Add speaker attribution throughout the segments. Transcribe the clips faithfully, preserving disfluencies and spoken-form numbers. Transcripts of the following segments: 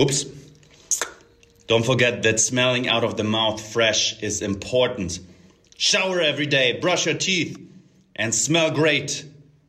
Speaker 1: Oops. Don't forget that smelling out of the mouth fresh is important. Shower every day, brush your teeth, and smell great.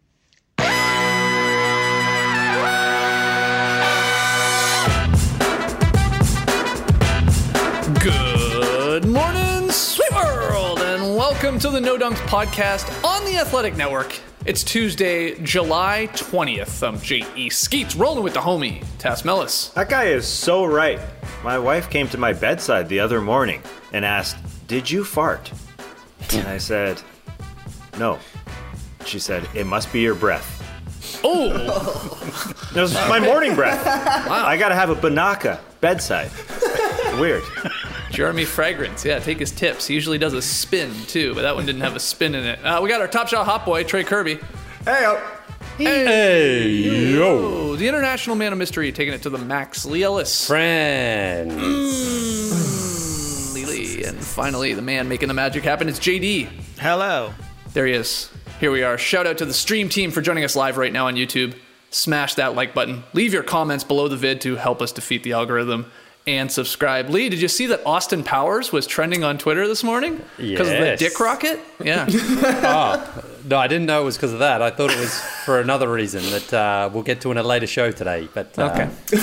Speaker 2: Good morning, sweet world, and welcome to the No Dunks podcast on the Athletic Network. It's Tuesday, July twentieth. I'm J E Skeets, rolling with the homie, Tass Mellis.
Speaker 3: That guy is so right. My wife came to my bedside the other morning and asked, "Did you fart?" And I said, "No." She said, "It must be your breath."
Speaker 2: Oh!
Speaker 3: It was my morning breath.
Speaker 2: Wow.
Speaker 3: I gotta have a Banaka bedside. Weird.
Speaker 2: Jeremy Fragrance, yeah, take his tips. He usually does a spin, too, but that one didn't have a spin in it. Uh, we got our top shot hot boy, Trey Kirby.
Speaker 4: Hey, up.
Speaker 2: Hey, yo. The international man of mystery, taking it to the max, Lee Ellis.
Speaker 5: Friends.
Speaker 2: Mm, Lee Lee. And finally, the man making the magic happen, it's J D.
Speaker 4: Hello.
Speaker 2: There he is. Here we are. Shout out to the stream team for joining us live right now on YouTube. Smash that like button. Leave your comments below the vid to help us defeat the algorithm. And subscribe. Lee, did you see that Austin Powers was trending on Twitter this morning? Because of the
Speaker 5: Yes.
Speaker 2: dick rocket? Yeah.
Speaker 5: Oh, no, I didn't know it was because of that. I thought it was for another reason that uh, we'll get to in a later show today. But uh,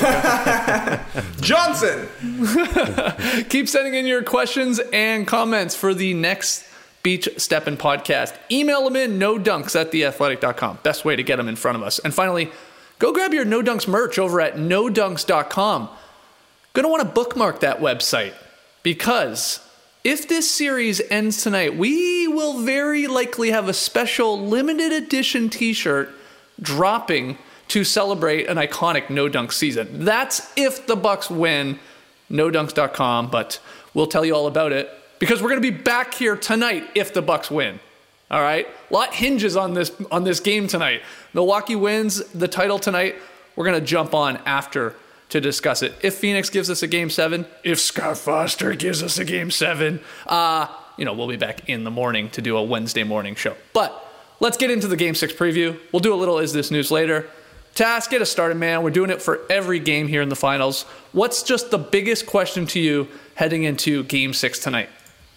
Speaker 2: Okay.
Speaker 4: Johnson.
Speaker 2: Keep sending in your questions and comments for the next Beach Steppin' podcast. Email them in, no dunks at the athletic dot com. Best way to get them in front of us. And finally, go grab your No Dunks merch over at no dunks dot com. Going to want to bookmark that website because if this series ends tonight, we will very likely have a special limited edition t-shirt dropping to celebrate an iconic No Dunk season. That's if the Bucks win, no dunks dot com, but we'll tell you all about it because we're going to be back here tonight if the Bucks win. All right? A lot hinges on this on this game tonight. Milwaukee wins the title tonight. We're going to jump on after to discuss it. If Phoenix gives us a game seven, if Scott Foster gives us a game seven, uh, you know, we'll be back in the morning to do a Wednesday morning show. But let's get into the game six preview. We'll do a little Is This News later. Tass, get us started, man. We're doing it for every game here in the finals. What's just the biggest question to you heading into game six tonight?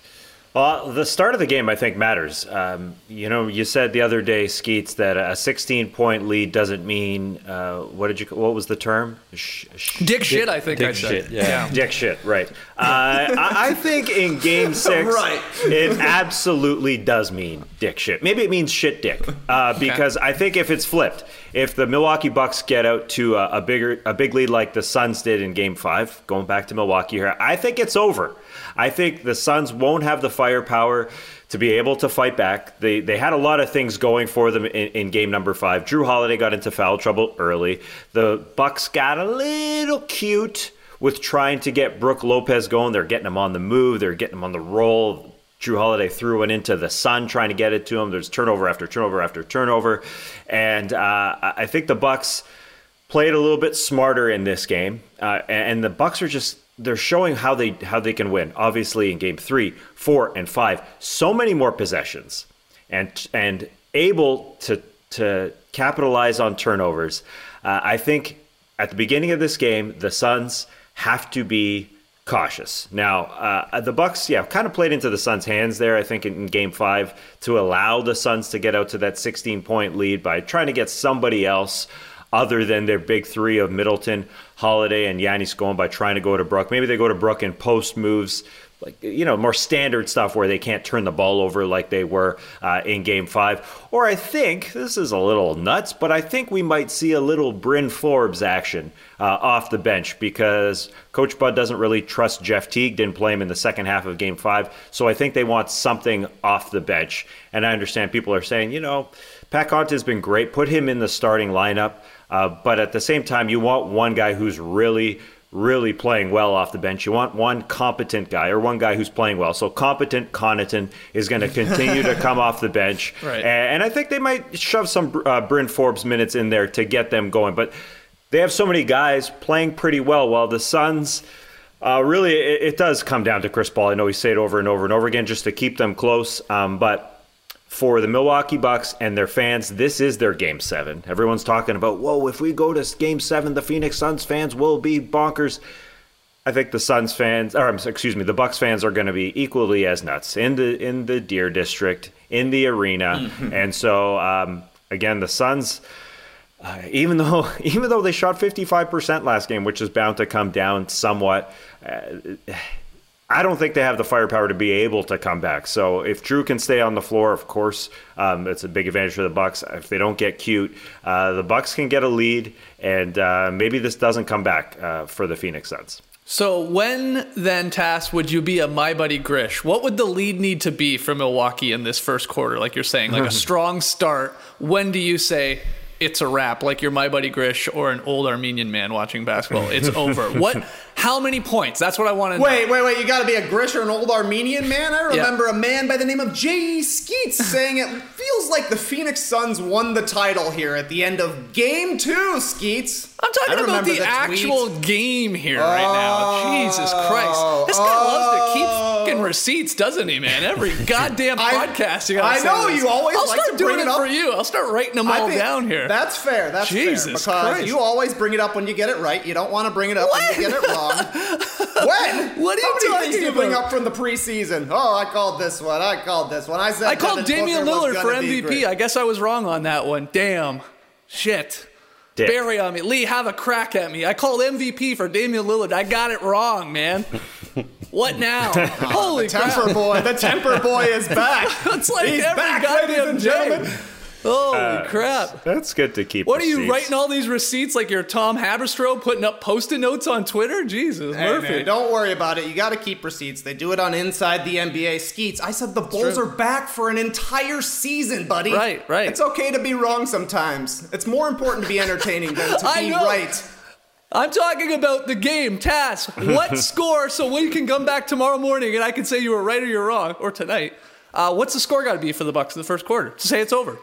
Speaker 3: Well, the start of the game, I think, matters. Um, you know, you said the other day, Skeets, that a sixteen-point lead doesn't mean, uh, what did you, what was the term? Sh- sh-
Speaker 2: Dick shit, I think
Speaker 5: dick
Speaker 2: I said.
Speaker 5: shit, yeah.
Speaker 3: Dick shit, right. Uh, I, I think in game six,
Speaker 4: Right.
Speaker 3: it absolutely does mean dick shit. Maybe it means shit dick, uh, because I think if it's flipped, if the Milwaukee Bucks get out to a, a bigger, a big lead like the Suns did in game five, going back to Milwaukee here, I think it's over. I think the Suns won't have the firepower to be able to fight back. They they had a lot of things going for them in, in game number five. Drew Holiday got into foul trouble early. The Bucks got a little cute with trying to get Brook Lopez going. They're getting him on the move. They're getting him on the roll. Drew Holiday threw it into the sun, trying to get it to him. There's turnover after turnover after turnover. And uh, I think the Bucks played a little bit smarter in this game. Uh, and the Bucks are just... They're showing how they how they can win. Obviously, in game three, four, and five, so many more possessions, and and able to to capitalize on turnovers. Uh, I think at the beginning of this game, the Suns have to be cautious. Now, uh, the Bucks, yeah, kind of played into the Suns' hands there. I think in, in game five to allow the Suns to get out to that sixteen-point lead by trying to get somebody else other than their big three of Middleton, Holiday, and Giannis going by trying to go to Brook. Maybe they go to Brook in post moves, like, you know, more standard stuff where they can't turn the ball over like they were uh, in game five. Or I think, this is a little nuts, but I think we might see a little Bryn Forbes action uh, off the bench because Coach Bud doesn't really trust Jeff Teague, didn't play him in the second half of game five. So I think they want something off the bench. And I understand people are saying, you know, Pat Connaughton's been great. Put him in the starting lineup. Uh, but at the same time, you want one guy who's really, really playing well off the bench. You want one competent guy or one guy who's playing well. So competent Connaughton is going to continue to come off the bench.
Speaker 2: Right.
Speaker 3: And I think they might shove some uh, Bryn Forbes minutes in there to get them going. But they have so many guys playing pretty well, while the Suns... Uh, really, it, it does come down to Chris Paul. I know we say it over and over and over again just to keep them close. Um, but for the Milwaukee Bucks and their fans, this is their game seven. Everyone's talking about, whoa, if we go to game seven, the Phoenix Suns fans will be bonkers. I think the Suns fans, or excuse me, the Bucks fans are going to be equally as nuts in the in the Deer District, in the arena, mm-hmm. and so um, again, the Suns, uh, even though even though they shot fifty-five percent last game, which is bound to come down somewhat, uh, I don't think they have the firepower to be able to come back. So if Drew can stay on the floor, of course, um, it's a big advantage for the Bucks. If they don't get cute, uh, the Bucks can get a lead, and uh, maybe this doesn't come back uh, for the Phoenix Suns.
Speaker 2: So when then, Tass, would you be a My Buddy Grish? What would the lead need to be for Milwaukee in this first quarter? Like you're saying, like a strong start. When do you say it's a wrap? Like you're My Buddy Grish or an old Armenian man watching basketball. It's over. What? How many points? That's what I want to know.
Speaker 4: Wait, wait, wait. You got to be a Grish or an old Armenian man? I remember yeah. a man by the name of J E. Skeets saying it feels like the Phoenix Suns won the title here at the end of game two, Skeets.
Speaker 2: I'm talking about the, the actual game here oh, right now. Jesus Christ. This guy oh, loves to keep fucking receipts, doesn't he, man? Every goddamn I, podcast you got to say
Speaker 4: I know,
Speaker 2: this.
Speaker 4: you always
Speaker 2: I'll
Speaker 4: like
Speaker 2: start
Speaker 4: to bring
Speaker 2: doing
Speaker 4: it
Speaker 2: it
Speaker 4: up.
Speaker 2: for you. I'll start writing them
Speaker 4: I
Speaker 2: all
Speaker 4: think
Speaker 2: down here.
Speaker 4: That's fair. That's
Speaker 2: Jesus
Speaker 4: fair. Because
Speaker 2: Christ.
Speaker 4: you always bring it up when you get it right. You don't want to bring it up
Speaker 2: what?
Speaker 4: when you get it wrong. When?
Speaker 2: What are you
Speaker 4: How many
Speaker 2: talking
Speaker 4: things do you
Speaker 2: about?
Speaker 4: bring up from the preseason? Oh, I called this one. I called this one. I said
Speaker 2: I called
Speaker 4: Devin
Speaker 2: Damian
Speaker 4: Booker was
Speaker 2: Lillard for
Speaker 4: gonna
Speaker 2: M V P.
Speaker 4: be
Speaker 2: I guess I was wrong on that one. Damn. Shit.
Speaker 3: Dick.
Speaker 2: Bury on me. Lee, have a crack at me. I called M V P for Damian Lillard. I got it wrong, man. What now? Holy
Speaker 4: the
Speaker 2: crap.
Speaker 4: temper boy. The temper boy is back.
Speaker 2: It's like
Speaker 4: He's
Speaker 2: every
Speaker 4: back,
Speaker 2: goddamn
Speaker 4: ladies and gentlemen.
Speaker 2: day. Holy
Speaker 3: Uh,
Speaker 2: crap.
Speaker 3: That's good to keep.
Speaker 2: What are you
Speaker 3: receipts.
Speaker 2: writing all these receipts like you're Tom Haberstroh putting up post-it notes on Twitter? Jesus,
Speaker 4: Hey,
Speaker 2: Murphy.
Speaker 4: man, don't worry about it. You got to keep receipts. They do it on Inside the N B A. Skeets, I said the Bulls
Speaker 2: true.
Speaker 4: are back for an entire season, buddy.
Speaker 2: Right, right.
Speaker 4: It's okay to be wrong sometimes. It's more important to be entertaining than to
Speaker 2: I
Speaker 4: be
Speaker 2: know.
Speaker 4: right.
Speaker 2: I'm talking about the game, Tass. What score so we can come back tomorrow morning and I can say you were right or you're wrong, or tonight. Uh, what's the score got to be for the Bucks in the first quarter to say it's over?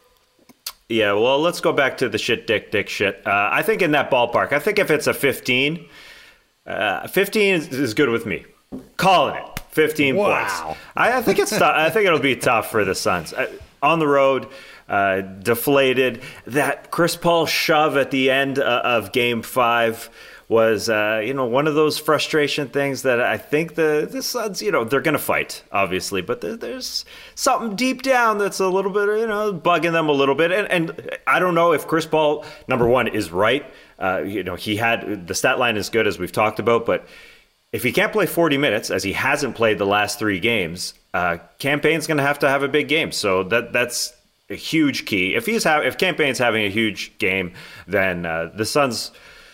Speaker 3: Yeah, well, let's go back to the shit, dick, dick, shit. Uh, I think in that ballpark. I think if it's a fifteen, uh, fifteen is, is good with me. Calling it fifteen
Speaker 4: Wow.
Speaker 3: points. I, I think it's. Tough. I think it'll be tough for the Suns uh, on the road. Uh, deflated. That Chris Paul shove at the end uh, of Game Five was, uh, you know, one of those frustration things that I think the, the Suns, you know, they're going to fight, obviously, but there, there's something deep down that's a little bit, you know, bugging them a little bit. And, and I don't know if Chris Paul, number one, is right. Uh, you know, he had, the stat line is good, as we've talked about, but if he can't play forty minutes, as he hasn't played the last three games, uh, Campaign's going to have to have a big game. So that that's a huge key. If he's ha- if Campaign's having a huge game, then uh, the Suns...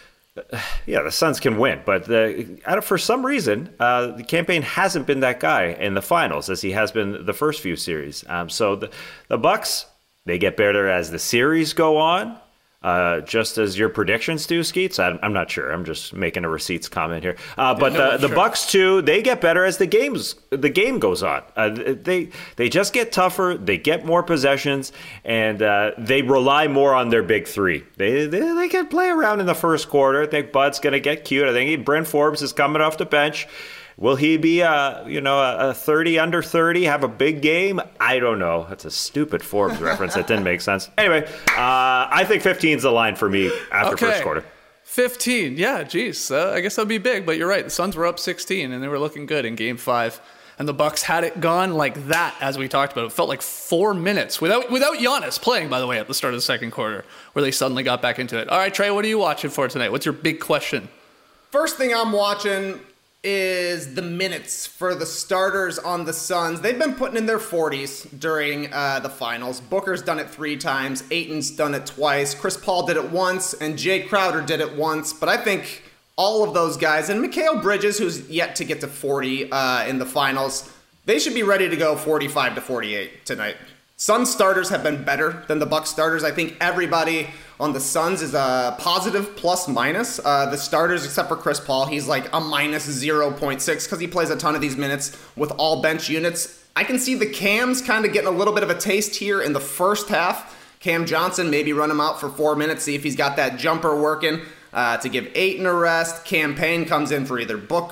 Speaker 3: Yeah, the Suns can win, but the, out of, for some reason, uh, the Campaign hasn't been that guy in the finals as he has been the first few series. Um, so the, the Bucks, they get better as the series go on, uh, just as your predictions do, Skeets. I'm, I'm not sure. I'm just making a receipts comment here. Uh, but
Speaker 2: no,
Speaker 3: the, the
Speaker 2: sure.
Speaker 3: Bucks too, they get better as the games the game goes on. Uh, they they just get tougher. They get more possessions, and uh, they rely more on their big three. They, they they can play around in the first quarter. I think Bud's going to get cute. I think he, Brent Forbes is coming off the bench. Will he be, uh, you know, a thirty under thirty, have a big game? I don't know. That's a stupid Forbes reference. That didn't make sense. Anyway, uh, I think fifteen is the line for me after
Speaker 2: Okay.
Speaker 3: first quarter.
Speaker 2: fifteen. Yeah, geez. Uh, I guess that'd be big, but you're right. The Suns were up sixteen, and they were looking good in Game Five. And the Bucks had it gone like that, as we talked about. It felt like four minutes without without Giannis playing, by the way, at the start of the second quarter, where they suddenly got back into it. All right, Trey, what are you watching for tonight? What's your big question?
Speaker 4: First thing I'm watching is the minutes for the starters on the Suns. They've been putting in their forties during uh, the finals. Booker's done it three times. Ayton's done it twice. Chris Paul did it once, and Jay Crowder did it once. But I think all of those guys, and Mikal Bridges, who's yet to get to forty uh, in the finals, they should be ready to go forty-five to forty-eight tonight. Suns starters have been better than the Bucks starters. I think everybody on the Suns is a positive plus minus. Uh, the starters, except for Chris Paul, he's like a minus zero point six because he plays a ton of these minutes with all bench units. I can see the Cams kind of getting a little bit of a taste here in the first half. Cam Johnson, maybe run him out for four minutes, see if he's got that jumper working uh, to give Ayton a rest. Campaign comes in for either Booker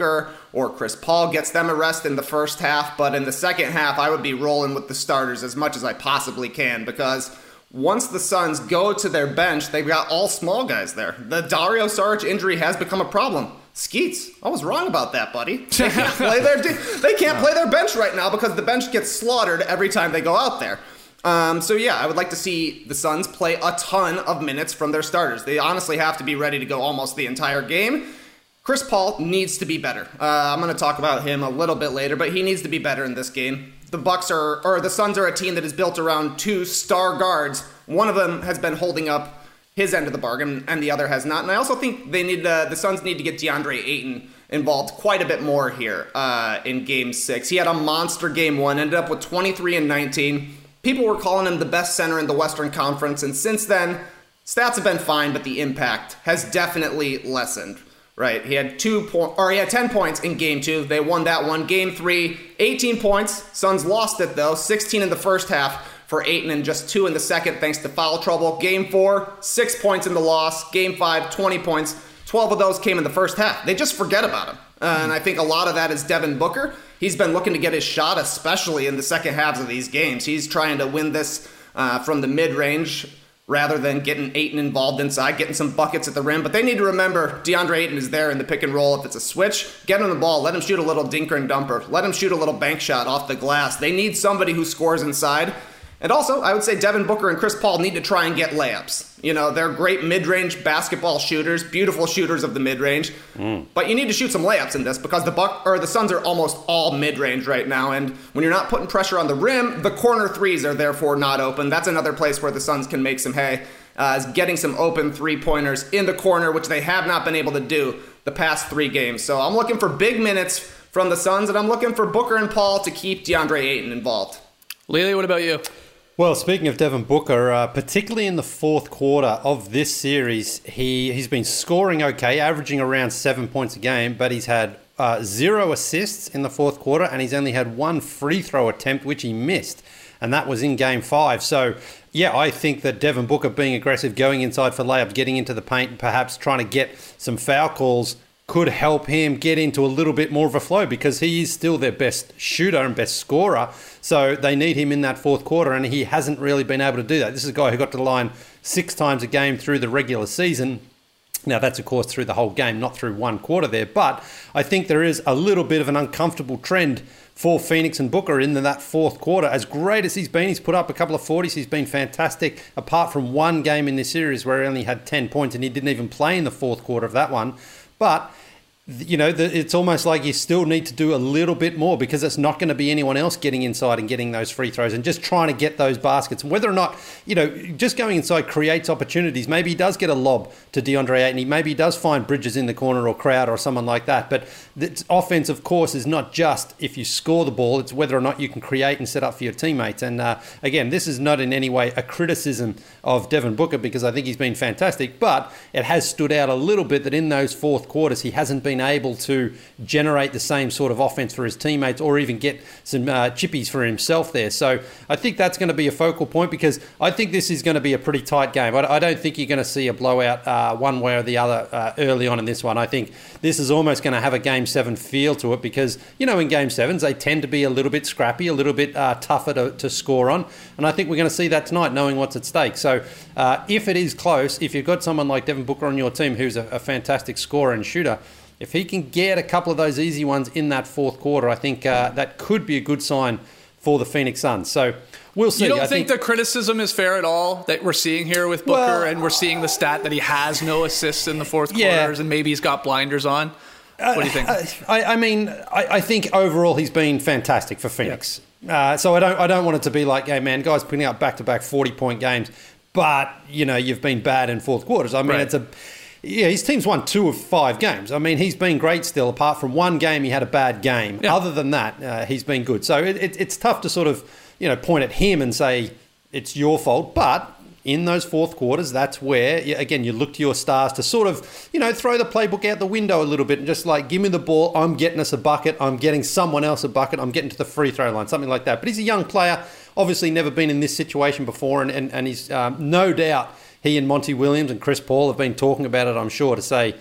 Speaker 4: or Chris Paul gets them a rest in the first half. But in the second half, I would be rolling with the starters as much as I possibly can, because once the Suns go to their bench, they've got all small guys there. The Dario Saric injury has become a problem. Skeets, I was wrong about that, buddy. They can't play their they can't play their bench right now because the bench gets slaughtered every time they go out there. Um, so yeah, I would like to see the Suns play a ton of minutes from their starters. They honestly have to be ready to go almost the entire game. Chris Paul needs to be better. Uh, I'm going to talk about him a little bit later, but he needs to be better in this game. The Bucks are, or the Suns are a team that is built around two star guards. One of them has been holding up his end of the bargain, and the other has not. And I also think they need uh, the Suns need to get DeAndre Ayton involved quite a bit more here uh, in Game Six. He had a monster Game One, ended up with twenty-three and nineteen. People were calling him the best center in the Western Conference, and since then, stats have been fine, but the impact has definitely lessened. Right, he had two point, or he had ten points in Game Two. They won that one. Game Three, eighteen points. Suns lost it though, sixteen in the first half for Ayton and just two in the second thanks to foul trouble. Game Four, six points in the loss. Game Five, twenty points. twelve of those came in the first half. They just forget about him, uh, and I think a lot of that is Devin Booker. He's been looking to get his shot, especially in the second halves of these games. He's trying to win this uh, from the mid-range, rather than getting Ayton involved inside, getting some buckets at the rim. But they need to remember DeAndre Ayton is there in the pick and roll. If it's a switch, get him the ball. Let him shoot a little dinker and dumper. Let him shoot a little bank shot off the glass. They need somebody who scores inside. And also, I would say Devin Booker and Chris Paul need to try and get layups. You know, they're great mid-range basketball shooters, beautiful shooters of the mid-range. Mm. But you need to shoot some layups in this because the Buck or the Suns are almost all mid-range right now. And when you're not putting pressure on the rim, the corner threes are therefore not open. That's another place where the Suns can make some hay, uh, is getting some open three-pointers in the corner, which they have not been able to do the past three games. So I'm looking for big minutes from the Suns, and I'm looking for Booker and Paul to keep DeAndre Ayton involved.
Speaker 2: Lily, what about you?
Speaker 5: Well, speaking of Devin Booker, uh, particularly in the fourth quarter of this series, he, he's been scoring okay, averaging around seven points a game, but he's had uh, zero assists in the fourth quarter, and he's only had one free throw attempt, which he missed, and that was in Game five. So, yeah, I think that Devin Booker being aggressive, going inside for layups, getting into the paint, perhaps trying to get some foul calls, could help him get into a little bit more of a flow because he is still their best shooter and best scorer. So they need him in that fourth quarter, and he hasn't really been able to do that. This is a guy who got to the line six times a game through the regular season. Now, that's, of course, through the whole game, not through one quarter there. But I think there is a little bit of an uncomfortable trend for Phoenix and Booker in that fourth quarter. As great as he's been, he's put up a couple of forties. He's been fantastic, apart from one game in this series where he only had ten points, and he didn't even play in the fourth quarter of that one. But you know, it's almost like you still need to do a little bit more because it's not going to be anyone else getting inside and getting those free throws and just trying to get those baskets. And whether or not, you know, just going inside creates opportunities. Maybe he does get a lob to DeAndre Ayton. Maybe he does find Bridges in the corner or Crowder or someone like that. But this offense, of course, is not just if you score the ball. It's whether or not you can create and set up for your teammates. And uh, again, this is not in any way a criticism of Devin Booker because I think he's been fantastic. But it has stood out a little bit that in those fourth quarters, he hasn't been able to generate the same sort of offense for his teammates or even get some uh, chippies for himself there. So I think that's going to be a focal point because I think this is going to be a pretty tight game. I, I don't think you're going to see a blowout uh, one way or the other uh, early on in this one. I think this is almost going to have a Game seven feel to it because, you know, in Game sevens, they tend to be a little bit scrappy, a little bit uh, tougher to, to score on. And I think we're going to see that tonight, knowing what's at stake. So uh, if it is close, if you've got someone like Devin Booker on your team who's a, a fantastic scorer and shooter, if he can get a couple of those easy ones in that fourth quarter, I think uh, that could be a good sign for the Phoenix Suns. So we'll see.
Speaker 2: You don't
Speaker 5: I
Speaker 2: think, think the criticism is fair at all that we're seeing here with Booker, well, and we're seeing the stat that he has no assists in the fourth
Speaker 5: yeah.
Speaker 2: quarters and maybe he's got blinders on? What do you think?
Speaker 5: Uh, I, I mean, I, I think overall he's been fantastic for Phoenix. Yeah. Uh, so I don't I don't want it to be like, hey, man, guys putting up back-to-back forty-point games, but, you know, you've been bad in fourth quarters. I mean, right. it's a... Yeah, his team's won two of five games. I mean, he's been great still. Apart from one game, he had a bad game. Yeah. Other than that, uh, he's been good. So it, it, it's tough to sort of, you know, point at him and say it's your fault. But in those fourth quarters, that's where, again, you look to your stars to sort of, you know, throw the playbook out the window a little bit and just like, give me the ball. I'm getting us a bucket. I'm getting someone else a bucket. I'm getting to the free throw line, something like that. But he's a young player, obviously never been in this situation before. And, and, and he's um, no doubt... He and Monty Williams and Chris Paul have been talking about it, I'm sure, to say,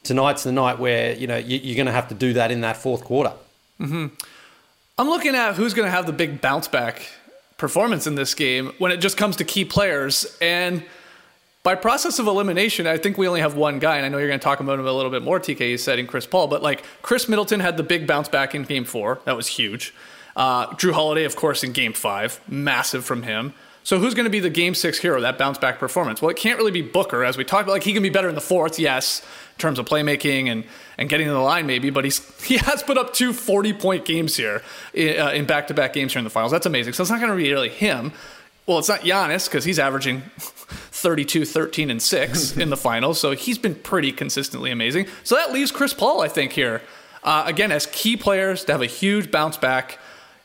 Speaker 5: tonight's the night where, you know, you, you're going to have to do that in that fourth quarter.
Speaker 2: Mm-hmm. I'm looking at who's going to have the big bounce back performance in this game when it just comes to key players. And by process of elimination, I think we only have one guy, and I know you're going to talk about him a little bit more, T K, you said, in Chris Paul, but like Chris Middleton had the big bounce back in game four. That was huge. Uh, Drew Holiday, of course, in game five, massive from him. So who's going to be the game six hero, that bounce back performance? Well, it can't really be Booker, as we talked about. Like, he can be better in the fourth, yes, in terms of playmaking and, and getting to the line maybe, but he's he has put up two forty-point games here in, uh, in back-to-back games here in the finals. That's amazing. So it's not going to be really him. Well, it's not Giannis because he's averaging thirty-two, thirteen, and six in the finals, so he's been pretty consistently amazing. So that leaves Chris Paul, I think, here. Uh, again, as key players to have a huge bounce back.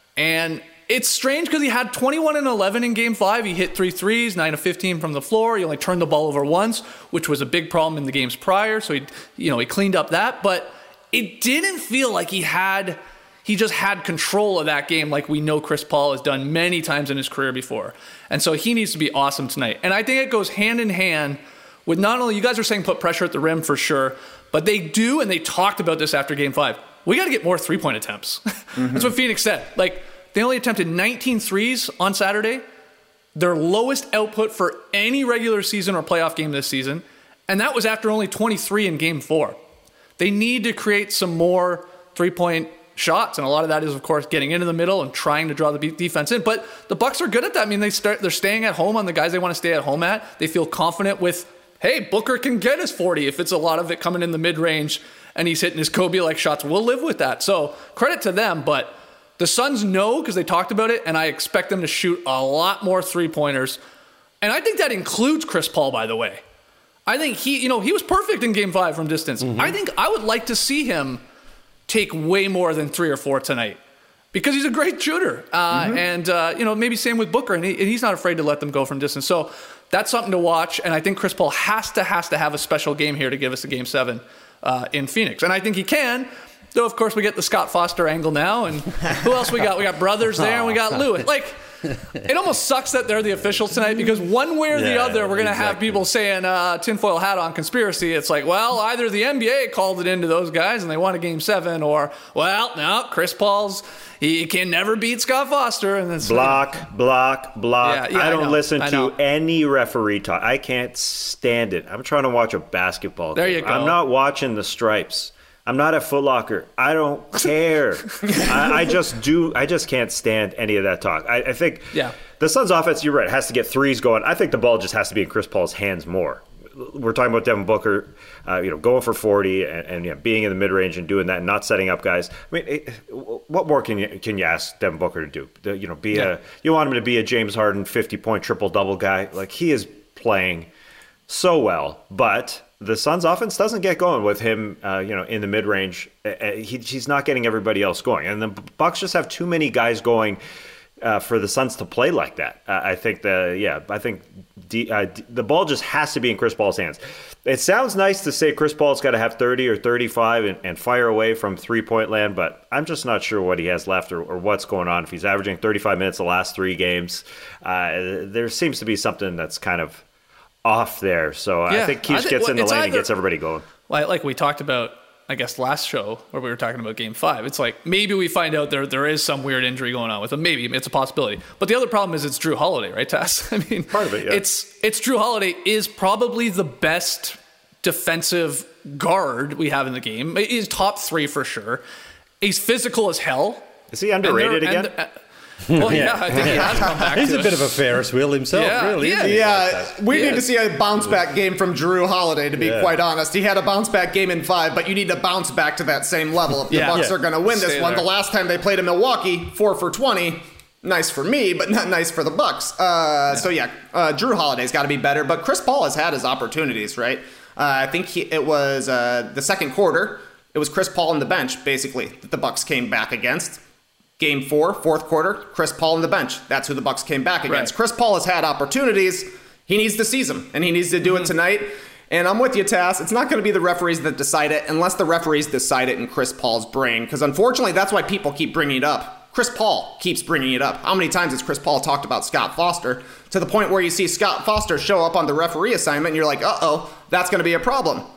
Speaker 2: And it's strange because he had twenty-one and eleven in game five. He hit three threes, nine of fifteen from the floor. He only turned the ball over once, which was a big problem in the games prior. So he, you know, he cleaned up that. But it didn't feel like he had, he just had control of that game like we know Chris Paul has done many times in his career before. And so he needs to be awesome tonight. And I think it goes hand in hand with not only, you guys are saying put pressure at the rim for sure, but they do, and they talked about this after game five. We got to get more three-point attempts. Mm-hmm. That's what Phoenix said. Like, they only attempted nineteen threes on Saturday, their lowest output for any regular season or playoff game this season, and that was after only twenty-three in game four. They need to create some more three-point shots, and a lot of that is, of course, getting into the middle and trying to draw the defense in. But the Bucks are good at that. I mean, they start, they're staying at home on the guys they want to stay at home at. They feel confident with, hey, Booker can get his forty if it's a lot of it coming in the mid-range, and he's hitting his Kobe-like shots. We'll live with that. So credit to them, but the Suns know because they talked about it, and I expect them to shoot a lot more three-pointers. And I think that includes Chris Paul, by the way. I think he, you know, he was perfect in game five from distance. Mm-hmm. I think I would like to see him take way more than three or four tonight because he's a great shooter. Uh, mm-hmm. And, uh, you know, maybe same with Booker, and, he, and he's not afraid to let them go from distance. So that's something to watch, and I think Chris Paul has to, has to have a special game here to give us a game seven uh, in Phoenix. And I think he can. Though, of course, we get the Scott Foster angle now. And who else we got? We got Brothers there, and we got Lewis. Like, it almost sucks that they're the officials tonight because one way or the yeah, other, we're going to exactly. have people saying uh, tinfoil hat on conspiracy. It's like, well, either the N B A called it into those guys and they won a game seven, or, well, no, Chris Paul's, he can never beat Scott Foster. And it's
Speaker 3: block,
Speaker 2: like,
Speaker 3: block, block.
Speaker 2: Yeah, yeah,
Speaker 3: I don't
Speaker 2: I
Speaker 3: listen
Speaker 2: I
Speaker 3: to
Speaker 2: know.
Speaker 3: any referee talk. I can't stand it. I'm trying to watch a basketball
Speaker 2: there
Speaker 3: game.
Speaker 2: You go.
Speaker 3: I'm not watching the stripes. I'm not at Foot Locker. I don't care. I, I just do. I just can't stand any of that talk. I, I think
Speaker 2: yeah.
Speaker 3: the Suns' offense, you're right, has to get threes going. I think the ball just has to be in Chris Paul's hands more. We're talking about Devin Booker, uh, you know, going for forty and, and you know, being in the mid range and doing that, and not setting up guys. I mean, it, what more can you can you ask Devin Booker to do? The, you know, be yeah. a you want him to be a James Harden fifty point triple double guy? Like, he is playing so well, but the Suns' offense doesn't get going with him, uh, you know, in the mid-range. Uh, he, he's not getting everybody else going. And the Bucks just have too many guys going uh, for the Suns to play like that. Uh, I think, the yeah, I think D, uh, D, the ball just has to be in Chris Paul's hands. It sounds nice to say Chris Paul's got to have thirty or thirty-five and, and fire away from three-point land, but I'm just not sure what he has left or, or what's going on. If he's averaging thirty-five minutes the last three games, uh, there seems to be something that's kind of off there. So yeah, I think Keith gets well, in the lane either, and gets everybody going.
Speaker 2: Like, like we talked about, I guess, last show where we were talking about game five. It's like maybe we find out there there is some weird injury going on with him. Maybe it's a possibility. But the other problem is it's Drew Holiday, right, Tess? I mean,
Speaker 3: part of it, yeah.
Speaker 2: It's, it's Drew Holiday is probably the best defensive guard we have in the game. He's top three for sure. He's physical as hell.
Speaker 3: Is he underrated again?
Speaker 2: And, well, yeah, I think he has come back.
Speaker 5: He's
Speaker 2: to
Speaker 5: a
Speaker 2: it.
Speaker 5: bit of a Ferris wheel himself,
Speaker 2: yeah,
Speaker 5: really.
Speaker 2: Yeah,
Speaker 4: yeah
Speaker 5: like
Speaker 4: we
Speaker 2: he
Speaker 4: need
Speaker 2: is.
Speaker 4: to see a bounce back game from Drew Holiday, to be yeah. quite honest. He had a bounce back game in five, but you need to bounce back to that same level if the
Speaker 2: yeah.
Speaker 4: Bucks
Speaker 2: yeah.
Speaker 4: are going to win this
Speaker 2: Stay
Speaker 4: one.
Speaker 2: there.
Speaker 4: The last time they played in Milwaukee, four for twenty. Nice for me, but not nice for the Bucks. Uh, yeah. So yeah, uh, Drew Holiday's got to be better, but Chris Paul has had his opportunities, right? Uh, I think he, it was uh, the second quarter. It was Chris Paul on the bench, basically, that the Bucks came back against. Game four, fourth quarter, Chris Paul on the bench. That's who the Bucks came back against.
Speaker 2: Right.
Speaker 4: Chris Paul has had opportunities. He needs to seize them, and he needs to do mm-hmm. it tonight. And I'm with you, Tass. It's not going to be the referees that decide it unless the referees decide it in Chris Paul's brain, because unfortunately, that's why people keep bringing it up. Chris Paul keeps bringing it up. How many times has Chris Paul talked about Scott Foster to the point where you see Scott Foster show up on the referee assignment, and you're like, uh-oh, that's going to be a problem.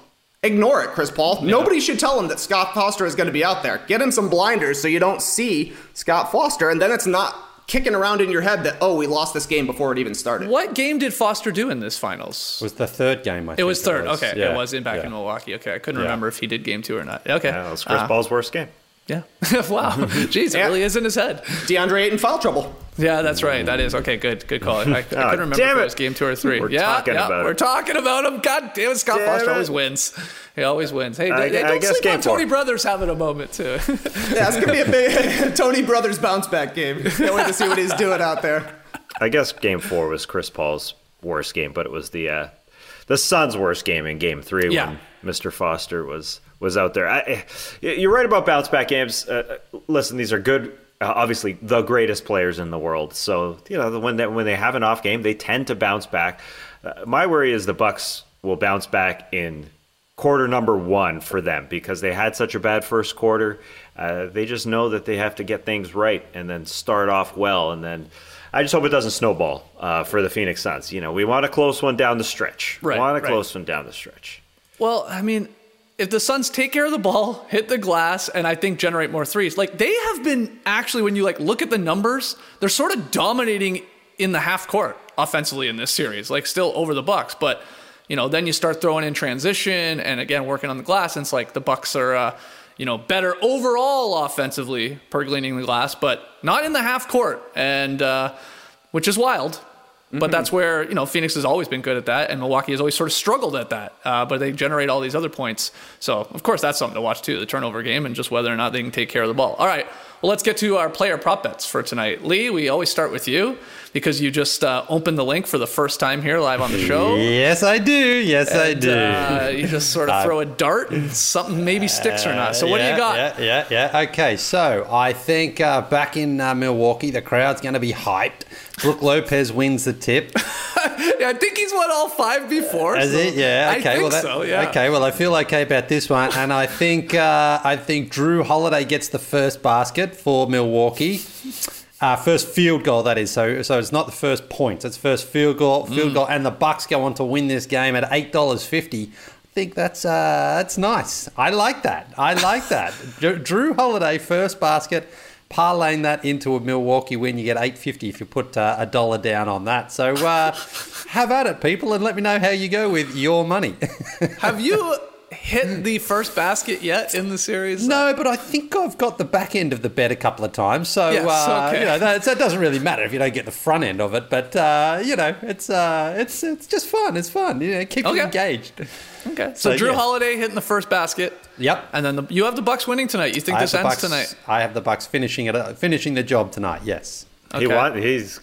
Speaker 4: ignore it, Chris Paul. Yeah. Nobody should tell him that Scott Foster is going to be out there. Get him some blinders so you don't see Scott Foster, and then it's not kicking around in your head that, oh, we lost this game before it even started.
Speaker 2: What game did Foster do in this finals?
Speaker 5: It was the third game, I think.
Speaker 2: It was third.
Speaker 5: It was.
Speaker 2: Okay.
Speaker 5: Yeah.
Speaker 2: It was in back yeah. in Milwaukee. Okay. I couldn't yeah. remember if he did game two or not. Okay.
Speaker 3: Yeah, it was Chris uh, Paul's worst game.
Speaker 2: Yeah. Wow. Jeez, it yeah. really is in his head.
Speaker 4: DeAndre Ayton foul trouble.
Speaker 2: Yeah, that's right. That is. Okay, good. Good call. I, I couldn't
Speaker 3: oh,
Speaker 2: remember if it was game two or three.
Speaker 3: We're
Speaker 2: yeah,
Speaker 3: talking
Speaker 2: yeah,
Speaker 3: about
Speaker 2: we're
Speaker 3: it.
Speaker 2: talking about him. God damn it, Scott
Speaker 3: damn
Speaker 2: Foster
Speaker 3: it.
Speaker 2: always wins. He always wins. Hey,
Speaker 3: I,
Speaker 2: d-
Speaker 3: I
Speaker 2: don't
Speaker 3: guess
Speaker 2: sleep on
Speaker 3: four.
Speaker 2: Tony Brothers having a moment, too.
Speaker 4: Yeah, it's going to be a big Tony Brothers bounce back game. Can't wait to see what he's doing out there.
Speaker 3: I guess game four was Chris Paul's worst game, but it was the uh, the Suns' worst game in game three
Speaker 2: yeah.
Speaker 3: when Mister Foster was was out there. I, you're right about bounce back games. Uh, listen, these are good, uh, obviously the greatest players in the world. So you know when they, when they have an off game, they tend to bounce back. Uh, my worry is the Bucks will bounce back in quarter number one for them because they had such a bad first quarter. Uh, they just know that they have to get things right and then start off well, and then. I just hope it doesn't snowball uh, for the Phoenix Suns. You know, we want a close one down the stretch.
Speaker 2: Right,
Speaker 3: we want a
Speaker 2: right.
Speaker 3: close one down the stretch.
Speaker 2: Well, I mean, if the Suns take care of the ball, hit the glass, and I think generate more threes, like they have been actually, when you like look at the numbers, they're sort of dominating in the half court offensively in this series, like still over the Bucks. But you know, then you start throwing in transition and again working on the glass, and it's like the Bucks are. Uh, you know, better overall offensively per gleaning the glass, but not in the half court, and uh, which is wild. Mm-hmm. But that's where, you know, Phoenix has always been good at that, and Milwaukee has always sort of struggled at that. Uh, but they generate all these other points. So, of course, that's something to watch, too, the turnover game and just whether or not they can take care of the ball. All right, well, let's get to our player prop bets for tonight. Lee, we always start with you because you just uh, opened the link for the first time here live on the show.
Speaker 5: Yes, I do. Yes,
Speaker 2: and,
Speaker 5: I do.
Speaker 2: Uh, you just sort of throw a dart and something maybe sticks or not. So what
Speaker 5: yeah,
Speaker 2: do you got?
Speaker 5: Yeah, yeah, yeah. Okay, so I think uh, back in uh, Milwaukee, the crowd's going to be hyped. Brook Lopez wins the tip.
Speaker 2: Yeah, I think he's won all five before.
Speaker 5: Is
Speaker 2: so
Speaker 5: it? Yeah. Okay.
Speaker 2: I think
Speaker 5: well, that,
Speaker 2: so. Yeah.
Speaker 5: Okay. Well, I feel okay about this one, and I think uh, I think Drew Holiday gets the first basket for Milwaukee. Uh, first field goal, that is. So, so it's not the first points. It's first field goal, field mm. goal, and the Bucks go on to win this game at eight dollars fifty. I think that's uh, that's nice. I like that. I like that. Drew Holiday first basket. Parlaying that into a Milwaukee win, you get eight fifty if you put uh, a dollar down on that. So uh, have at it, people, and let me know how you go with your money.
Speaker 2: Have you hit the first basket yet in the series?
Speaker 5: No, but I think I've got the back end of the bet a couple of times. So
Speaker 2: yes,
Speaker 5: uh,
Speaker 2: okay.
Speaker 5: you know that, that doesn't really matter if you don't get the front end of it. But uh, you know, it's uh, it's it's just fun. It's fun. You know, keep
Speaker 2: okay.
Speaker 5: you engaged.
Speaker 2: Okay. So, so Drew yeah. Holiday hitting the first basket.
Speaker 5: Yep.
Speaker 2: And then the, you have the Bucks winning tonight. You think
Speaker 5: I
Speaker 2: this ends
Speaker 5: Bucks,
Speaker 2: tonight?
Speaker 5: I have the Bucks finishing it, uh, finishing the job tonight. Yes.
Speaker 3: Okay. He want, he's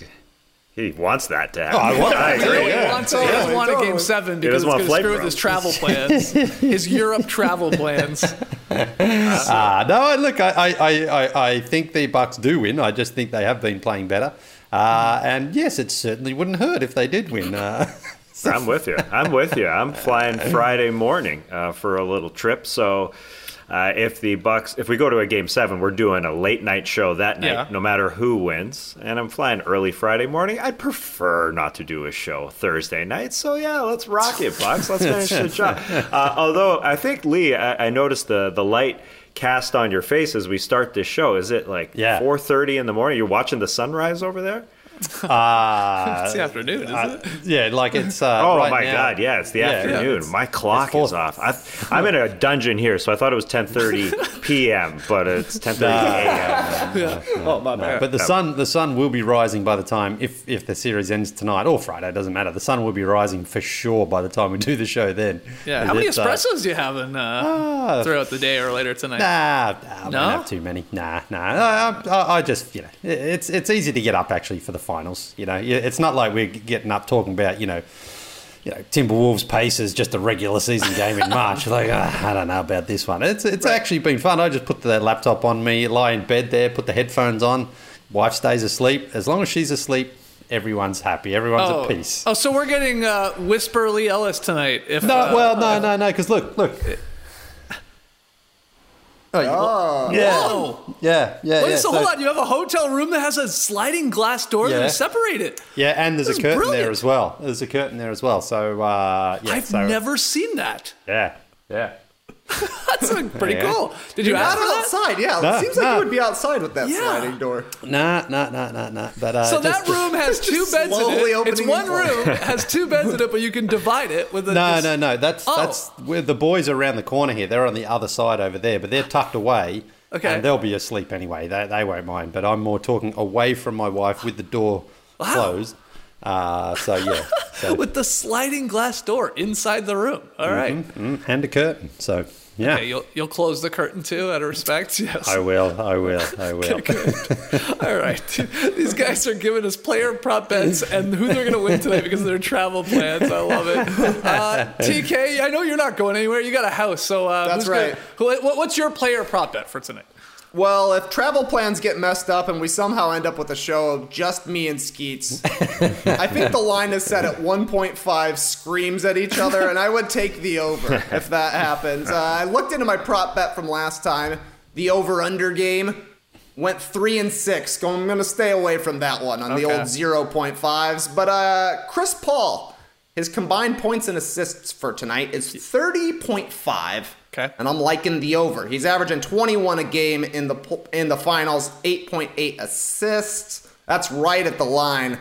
Speaker 3: he wants that to happen.
Speaker 5: Oh, I want that.
Speaker 2: He really
Speaker 5: yeah.
Speaker 2: wants, he doesn't want a game seven because it's going to screw with his travel plans, his Europe travel plans.
Speaker 5: Uh, no, look, I, I, I, I think the Bucks do win. I just think they have been playing better. Uh, and yes, it certainly wouldn't hurt if they did win. Uh,
Speaker 3: I'm with you. I'm with you. I'm flying Friday morning uh, for a little trip. So uh, if the Bucks, if we go to a game seven, we're doing a late night show that night,
Speaker 2: yeah.
Speaker 3: no matter who wins. And I'm flying early Friday morning. I'd prefer not to do a show Thursday night. So yeah, let's rock it, Bucks. Let's finish the job. Uh, although I think, Lee, I, I noticed the the light cast on your face as we start this show. Is it like
Speaker 5: yeah.
Speaker 3: four thirty in the morning? You're watching the sunrise over there?
Speaker 5: Uh,
Speaker 2: it's the afternoon, isn't
Speaker 5: uh,
Speaker 2: it?
Speaker 5: Yeah, like it's. Uh,
Speaker 3: oh
Speaker 5: right
Speaker 3: my
Speaker 5: now.
Speaker 3: God! Yeah, it's the
Speaker 5: yeah,
Speaker 3: afternoon.
Speaker 5: Yeah.
Speaker 3: My clock is off. I, I'm in a dungeon here, so I thought it was ten thirty p.m., but it's ten thirty a.m.
Speaker 2: Yeah. Oh my bad.
Speaker 5: But the sun, the sun will be rising by the time if if the series ends tonight or Friday. It doesn't matter. The sun will be rising for sure by the time we do the show. Then.
Speaker 2: Yeah. How many espressos uh, do you having uh, uh, throughout the day or later tonight?
Speaker 5: Nah, nah I
Speaker 2: no?
Speaker 5: don't have too many. Nah, nah. I, I, I just you know, it's it's easy to get up actually for the finals. You know. It's not like we're getting up talking about, you know, you know, Timberwolves Pacers, just a regular season game in March. Like, oh, I don't know about this one. It's it's right. actually been fun. I just put the laptop on me, lie in bed there, put the headphones on. Wife stays asleep. As long as she's asleep, everyone's happy. Everyone's
Speaker 2: oh.
Speaker 5: at peace.
Speaker 2: Oh, so we're getting uh, Whisper Lee Ellis tonight. If
Speaker 5: no,
Speaker 2: uh,
Speaker 5: well, no, no, no. Because look, look. Oh,
Speaker 4: oh.
Speaker 5: yeah,
Speaker 2: Whoa.
Speaker 5: yeah, yeah.
Speaker 2: Wait,
Speaker 5: yeah.
Speaker 2: so, so hold on, you have a hotel room that has a sliding glass door
Speaker 5: yeah.
Speaker 2: that is separated.
Speaker 5: Yeah, and there's
Speaker 2: That's
Speaker 5: a curtain
Speaker 2: brilliant.
Speaker 5: there as well. There's a curtain there as well. So uh, yeah,
Speaker 2: I've
Speaker 5: so,
Speaker 2: never seen that.
Speaker 5: Yeah,
Speaker 2: Yeah. That's like pretty
Speaker 5: Yeah.
Speaker 2: cool. Did you
Speaker 4: You're
Speaker 2: ask
Speaker 4: not
Speaker 2: for that?
Speaker 4: outside, yeah.
Speaker 5: No,
Speaker 4: it seems like
Speaker 5: no.
Speaker 4: you would be outside with that
Speaker 2: Yeah.
Speaker 4: sliding door.
Speaker 5: Nah, nah, nah, nah, nah. But uh,
Speaker 2: So
Speaker 5: just-
Speaker 2: that room has two
Speaker 4: Just
Speaker 2: beds in
Speaker 4: slowly
Speaker 2: it. It's
Speaker 4: opening
Speaker 2: one
Speaker 4: and
Speaker 2: room, has two beds in it, but you can divide it with a.
Speaker 5: No,
Speaker 2: this-
Speaker 5: no, no. That's
Speaker 2: Oh.
Speaker 5: that's where the boys are around the corner here. They're on the other side over there, but they're tucked away.
Speaker 2: Okay.
Speaker 5: And they'll be asleep anyway. They they won't mind. But I'm more talking away from my wife with the door
Speaker 2: Wow.
Speaker 5: closed. Uh, so yeah. So,
Speaker 2: With the sliding glass door inside the room. All right.
Speaker 5: mm, and a curtain. So yeah.
Speaker 2: Okay, you'll you'll close the curtain too, out of respect. Yes.
Speaker 5: I will. I will. I will.
Speaker 2: All right. These guys are giving us player prop bets and who they're going to win today because of their travel plans. I love it. Uh, T K, I know you're not going anywhere. You got a house, so uh,
Speaker 4: That's
Speaker 2: who's gonna-
Speaker 4: right.
Speaker 2: who, what, what's your player prop bet for tonight?
Speaker 4: Well, if travel plans get messed up and we somehow end up with a show of just me and Skeets, I think the line is set at one point five screams at each other, and I would take the over if that happens. Uh, I looked into my prop bet from last time. The over-under game went three and six. So I'm going to stay away from that one on the
Speaker 2: Okay.
Speaker 4: old zero point fives. But uh, Chris Paul, his combined points and assists for tonight is thirty point five.
Speaker 2: Okay.
Speaker 4: And I'm liking the over. He's averaging twenty-one a game in the po- in the finals, eight point eight assists. That's right at the line.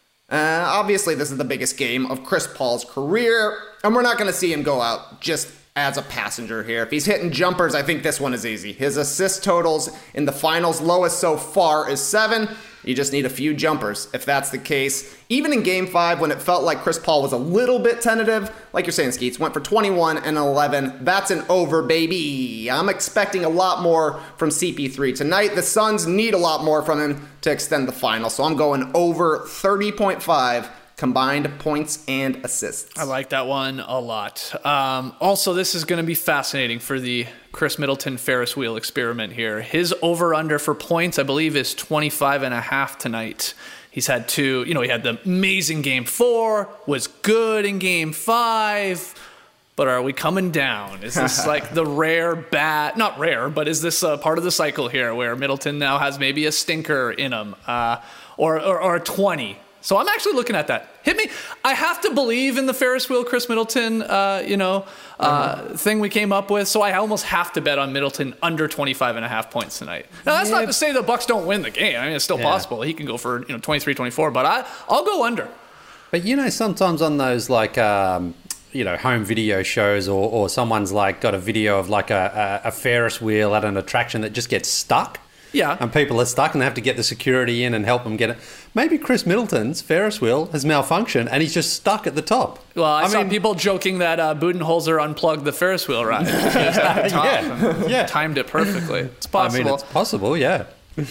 Speaker 4: Uh, obviously, this is the biggest game of Chris Paul's career, and we're not going to see him go out just as a passenger here. If he's hitting jumpers, I think this one is easy. His assist totals in the finals, lowest so far is seven. You just need a few jumpers if that's the case. Even in game five, when it felt like Chris Paul was a little bit tentative, like you're saying, Skeets, went for twenty-one and eleven. That's an over, baby. I'm expecting a lot more from C P three tonight. The Suns need a lot more from him to extend the final, so I'm going over thirty point five combined points and assists.
Speaker 2: I like that one a lot. Um, also, this is going to be fascinating for the Chris Middleton Ferris wheel experiment here. His over-under for points, I believe, is twenty-five and a half tonight. He's had two, you know, he had the amazing game four, was good in game five, but are we coming down? Is this like the rare bad, not rare, but is this a part of the cycle here where Middleton now has maybe a stinker in him uh, or, or, or a twenty? So I'm actually looking at that. Hit me. I have to believe in the Ferris wheel Chris Middleton, uh, you know, uh, mm-hmm. thing we came up with. So I almost have to bet on Middleton under twenty-five and a half points tonight. Now, that's
Speaker 5: Yeah.
Speaker 2: not to say the Bucks don't win the game. I mean, it's still
Speaker 5: Yeah.
Speaker 2: possible. He can go for, you know, twenty-three, twenty-four, but I, I'll go under.
Speaker 5: But you know, sometimes on those like um, you know home video shows, or, or someone's like got a video of like a, a, a Ferris wheel at an attraction that just gets stuck.
Speaker 2: Yeah.
Speaker 5: And people are stuck and they have to get the security in and help them get it. Maybe Chris Middleton's Ferris wheel has malfunctioned and he's just stuck at the top.
Speaker 2: Well, I,
Speaker 5: I
Speaker 2: saw
Speaker 5: mean-
Speaker 2: people joking that uh, Budenholzer unplugged the Ferris wheel ride. He was at the top
Speaker 5: Yeah,
Speaker 2: and
Speaker 5: yeah.
Speaker 2: timed it perfectly. It's
Speaker 5: I
Speaker 2: possible.
Speaker 5: mean, it's possible, yeah.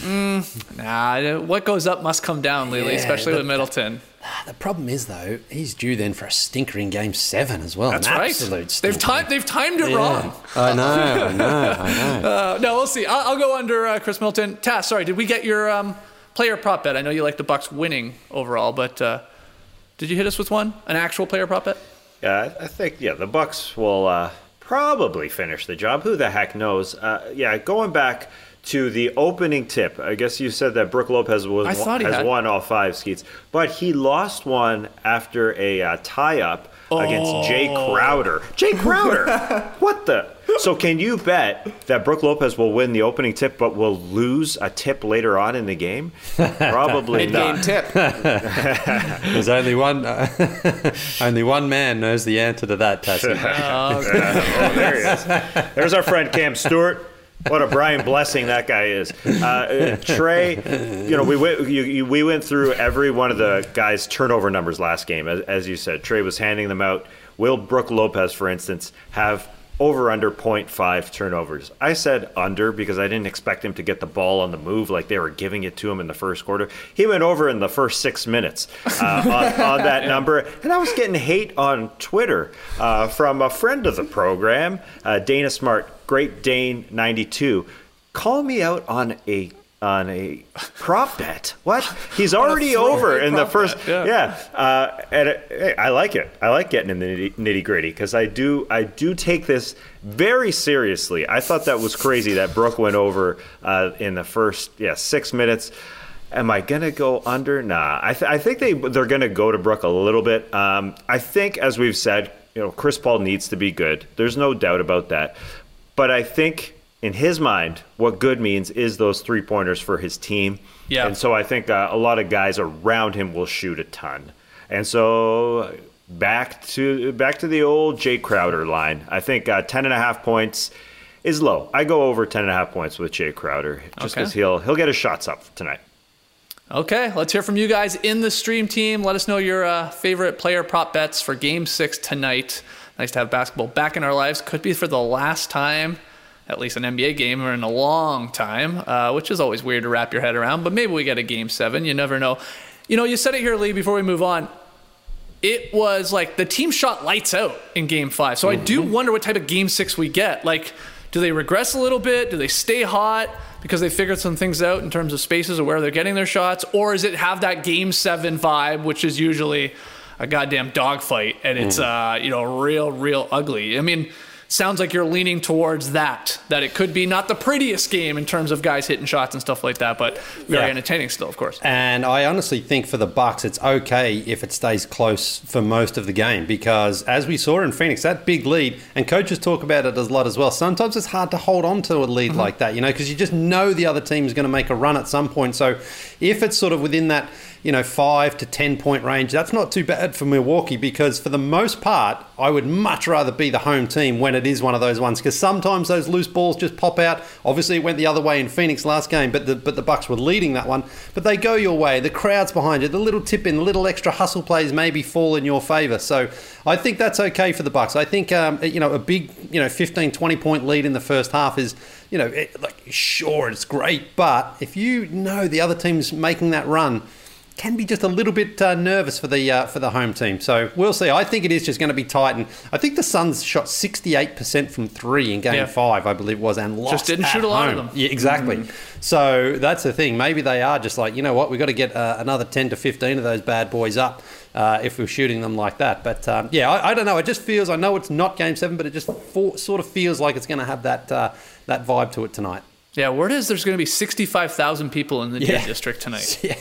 Speaker 2: Nah, what goes up must come down, Lily,
Speaker 5: Yeah,
Speaker 2: especially
Speaker 5: but-
Speaker 2: with Middleton.
Speaker 5: The problem is, though, he's due then for a stinker in game seven as well.
Speaker 2: That's
Speaker 5: An
Speaker 2: right.
Speaker 5: absolute
Speaker 2: They've
Speaker 5: stinker.
Speaker 2: timed. They've timed it
Speaker 5: Yeah.
Speaker 2: wrong.
Speaker 5: I know, I know, I know.
Speaker 2: Uh, no, we'll see. I'll, I'll go under uh, Chris Middleton. Tass, sorry, did we get your um, player prop bet? I know you like the Bucks winning overall, but uh, did you hit us with one? An actual player prop bet?
Speaker 3: Yeah, I I think yeah, the Bucks will uh, probably finish the job. Who the heck knows? Uh, yeah, going back to the opening tip, I guess you said that Brook Lopez was
Speaker 2: I thought he
Speaker 3: has
Speaker 2: had.
Speaker 3: won all five, Skeets, but he lost one after a uh, tie-up against Jay Crowder. Jay Crowder, what the? So can you bet that Brook Lopez will win the opening tip, but will lose a tip later on in the game? Probably
Speaker 4: Mid-game
Speaker 3: not.
Speaker 4: tip.
Speaker 5: There's only one, uh, only one man knows the answer to that, Tassie.
Speaker 3: Oh, there he is. There's our friend Cam Stewart. What a Brian Blessing that guy is. Uh, Trey, you know, we went you, you, we went through every one of the guys' turnover numbers last game. As, as you said, Trey was handing them out. Will Brook Lopez, for instance, have over under zero point five turnovers? I said under because I didn't expect him to get the ball on the move like they were giving it to him in the first quarter. He went over in the first six minutes uh, on, on that number. And I was getting hate on Twitter uh, from a friend of the program, uh, Dana Smart, Great Dane ninety-two. Call me out on a on a prop bet. What? He's already over in the first.
Speaker 2: bet, yeah.
Speaker 3: Yeah, uh, and it, hey, I like it. I like getting in the nitty gritty because I do. I do take this very seriously. I thought that was crazy that Brook went over uh, in the first yeah six minutes. Am I gonna go under? Nah. I, th- I think they they're gonna go to Brook a little bit. Um, I think, as we've said, you know, Chris Paul needs to be good. There's no doubt about that. But I think in his mind, what good means is those three-pointers for his team.
Speaker 2: Yeah.
Speaker 3: And so I think uh, a lot of guys around him will shoot a ton. And so back to back to the old Jay Crowder line. I think uh, ten and a half points is low. I go over ten and a half points with Jay Crowder just because
Speaker 2: Okay.
Speaker 3: he'll he'll get his shots up tonight.
Speaker 2: Okay, let's hear from you guys in the stream team. Let us know your uh, favorite player prop bets for Game six tonight. Nice to have basketball back in our lives. Could be for the last time, at least an N B A game, or in a long time, uh, which is always weird to wrap your head around. But maybe we get a Game seven. You never know. You know, you said it here, Lee, before we move on. It was like the team shot lights out in Game five. So mm-hmm. I do wonder what type of Game six we get. Like, do they regress a little bit? Do they stay hot because they figured some things out in terms of spaces of where they're getting their shots? Or is it have that Game seven vibe, which is usually a goddamn dogfight, and it's, mm. uh, you know, real, real ugly? I mean, sounds like you're leaning towards that, that it could be not the prettiest game in terms of guys hitting shots and stuff like that, but very
Speaker 5: yeah.
Speaker 2: entertaining still, of course.
Speaker 5: And I honestly think for the Bucks, it's okay if it stays close for most of the game, because as we saw in Phoenix, that big lead, and coaches talk about it a lot as well, sometimes it's hard to hold on to a lead mm-hmm. like that, you know, because you just know the other team is going to make a run at some point. So if it's sort of within that, you know, five to ten point range, that's not too bad for Milwaukee, because for the most part, I would much rather be the home team when it is one of those ones, because sometimes those loose balls just pop out. Obviously, it went the other way in Phoenix last game, but the but the Bucks were leading that one. But they go your way. The crowd's behind you. The little tip in, the little extra hustle plays maybe fall in your favor. So I think that's okay for the Bucks. I think um, you know, a big, you know, fifteen, twenty point lead in the first half is, you know, it, like sure, it's great, but if you know the other team's making that run, can be just a little bit uh, nervous for the uh, for the home team. So we'll see. I think it is just going to be tight. And I think the Suns shot sixty-eight percent from three in game
Speaker 2: yeah.
Speaker 5: five, I believe it was, and lost
Speaker 2: Just didn't
Speaker 5: at
Speaker 2: shoot a lot
Speaker 5: home.
Speaker 2: of them.
Speaker 5: Yeah, exactly. Mm-hmm. So that's the thing. Maybe they are just like, you know what, we've got to get uh, another ten to fifteen of those bad boys up uh, if we're shooting them like that. But um, yeah, I, I don't know. It just feels, I know it's not game seven, but it just for, sort of feels like it's going to have that, uh, that vibe to it tonight.
Speaker 2: Yeah, word is there's going to be sixty-five thousand people in the
Speaker 5: Yeah.
Speaker 2: J District tonight.
Speaker 5: Yeah.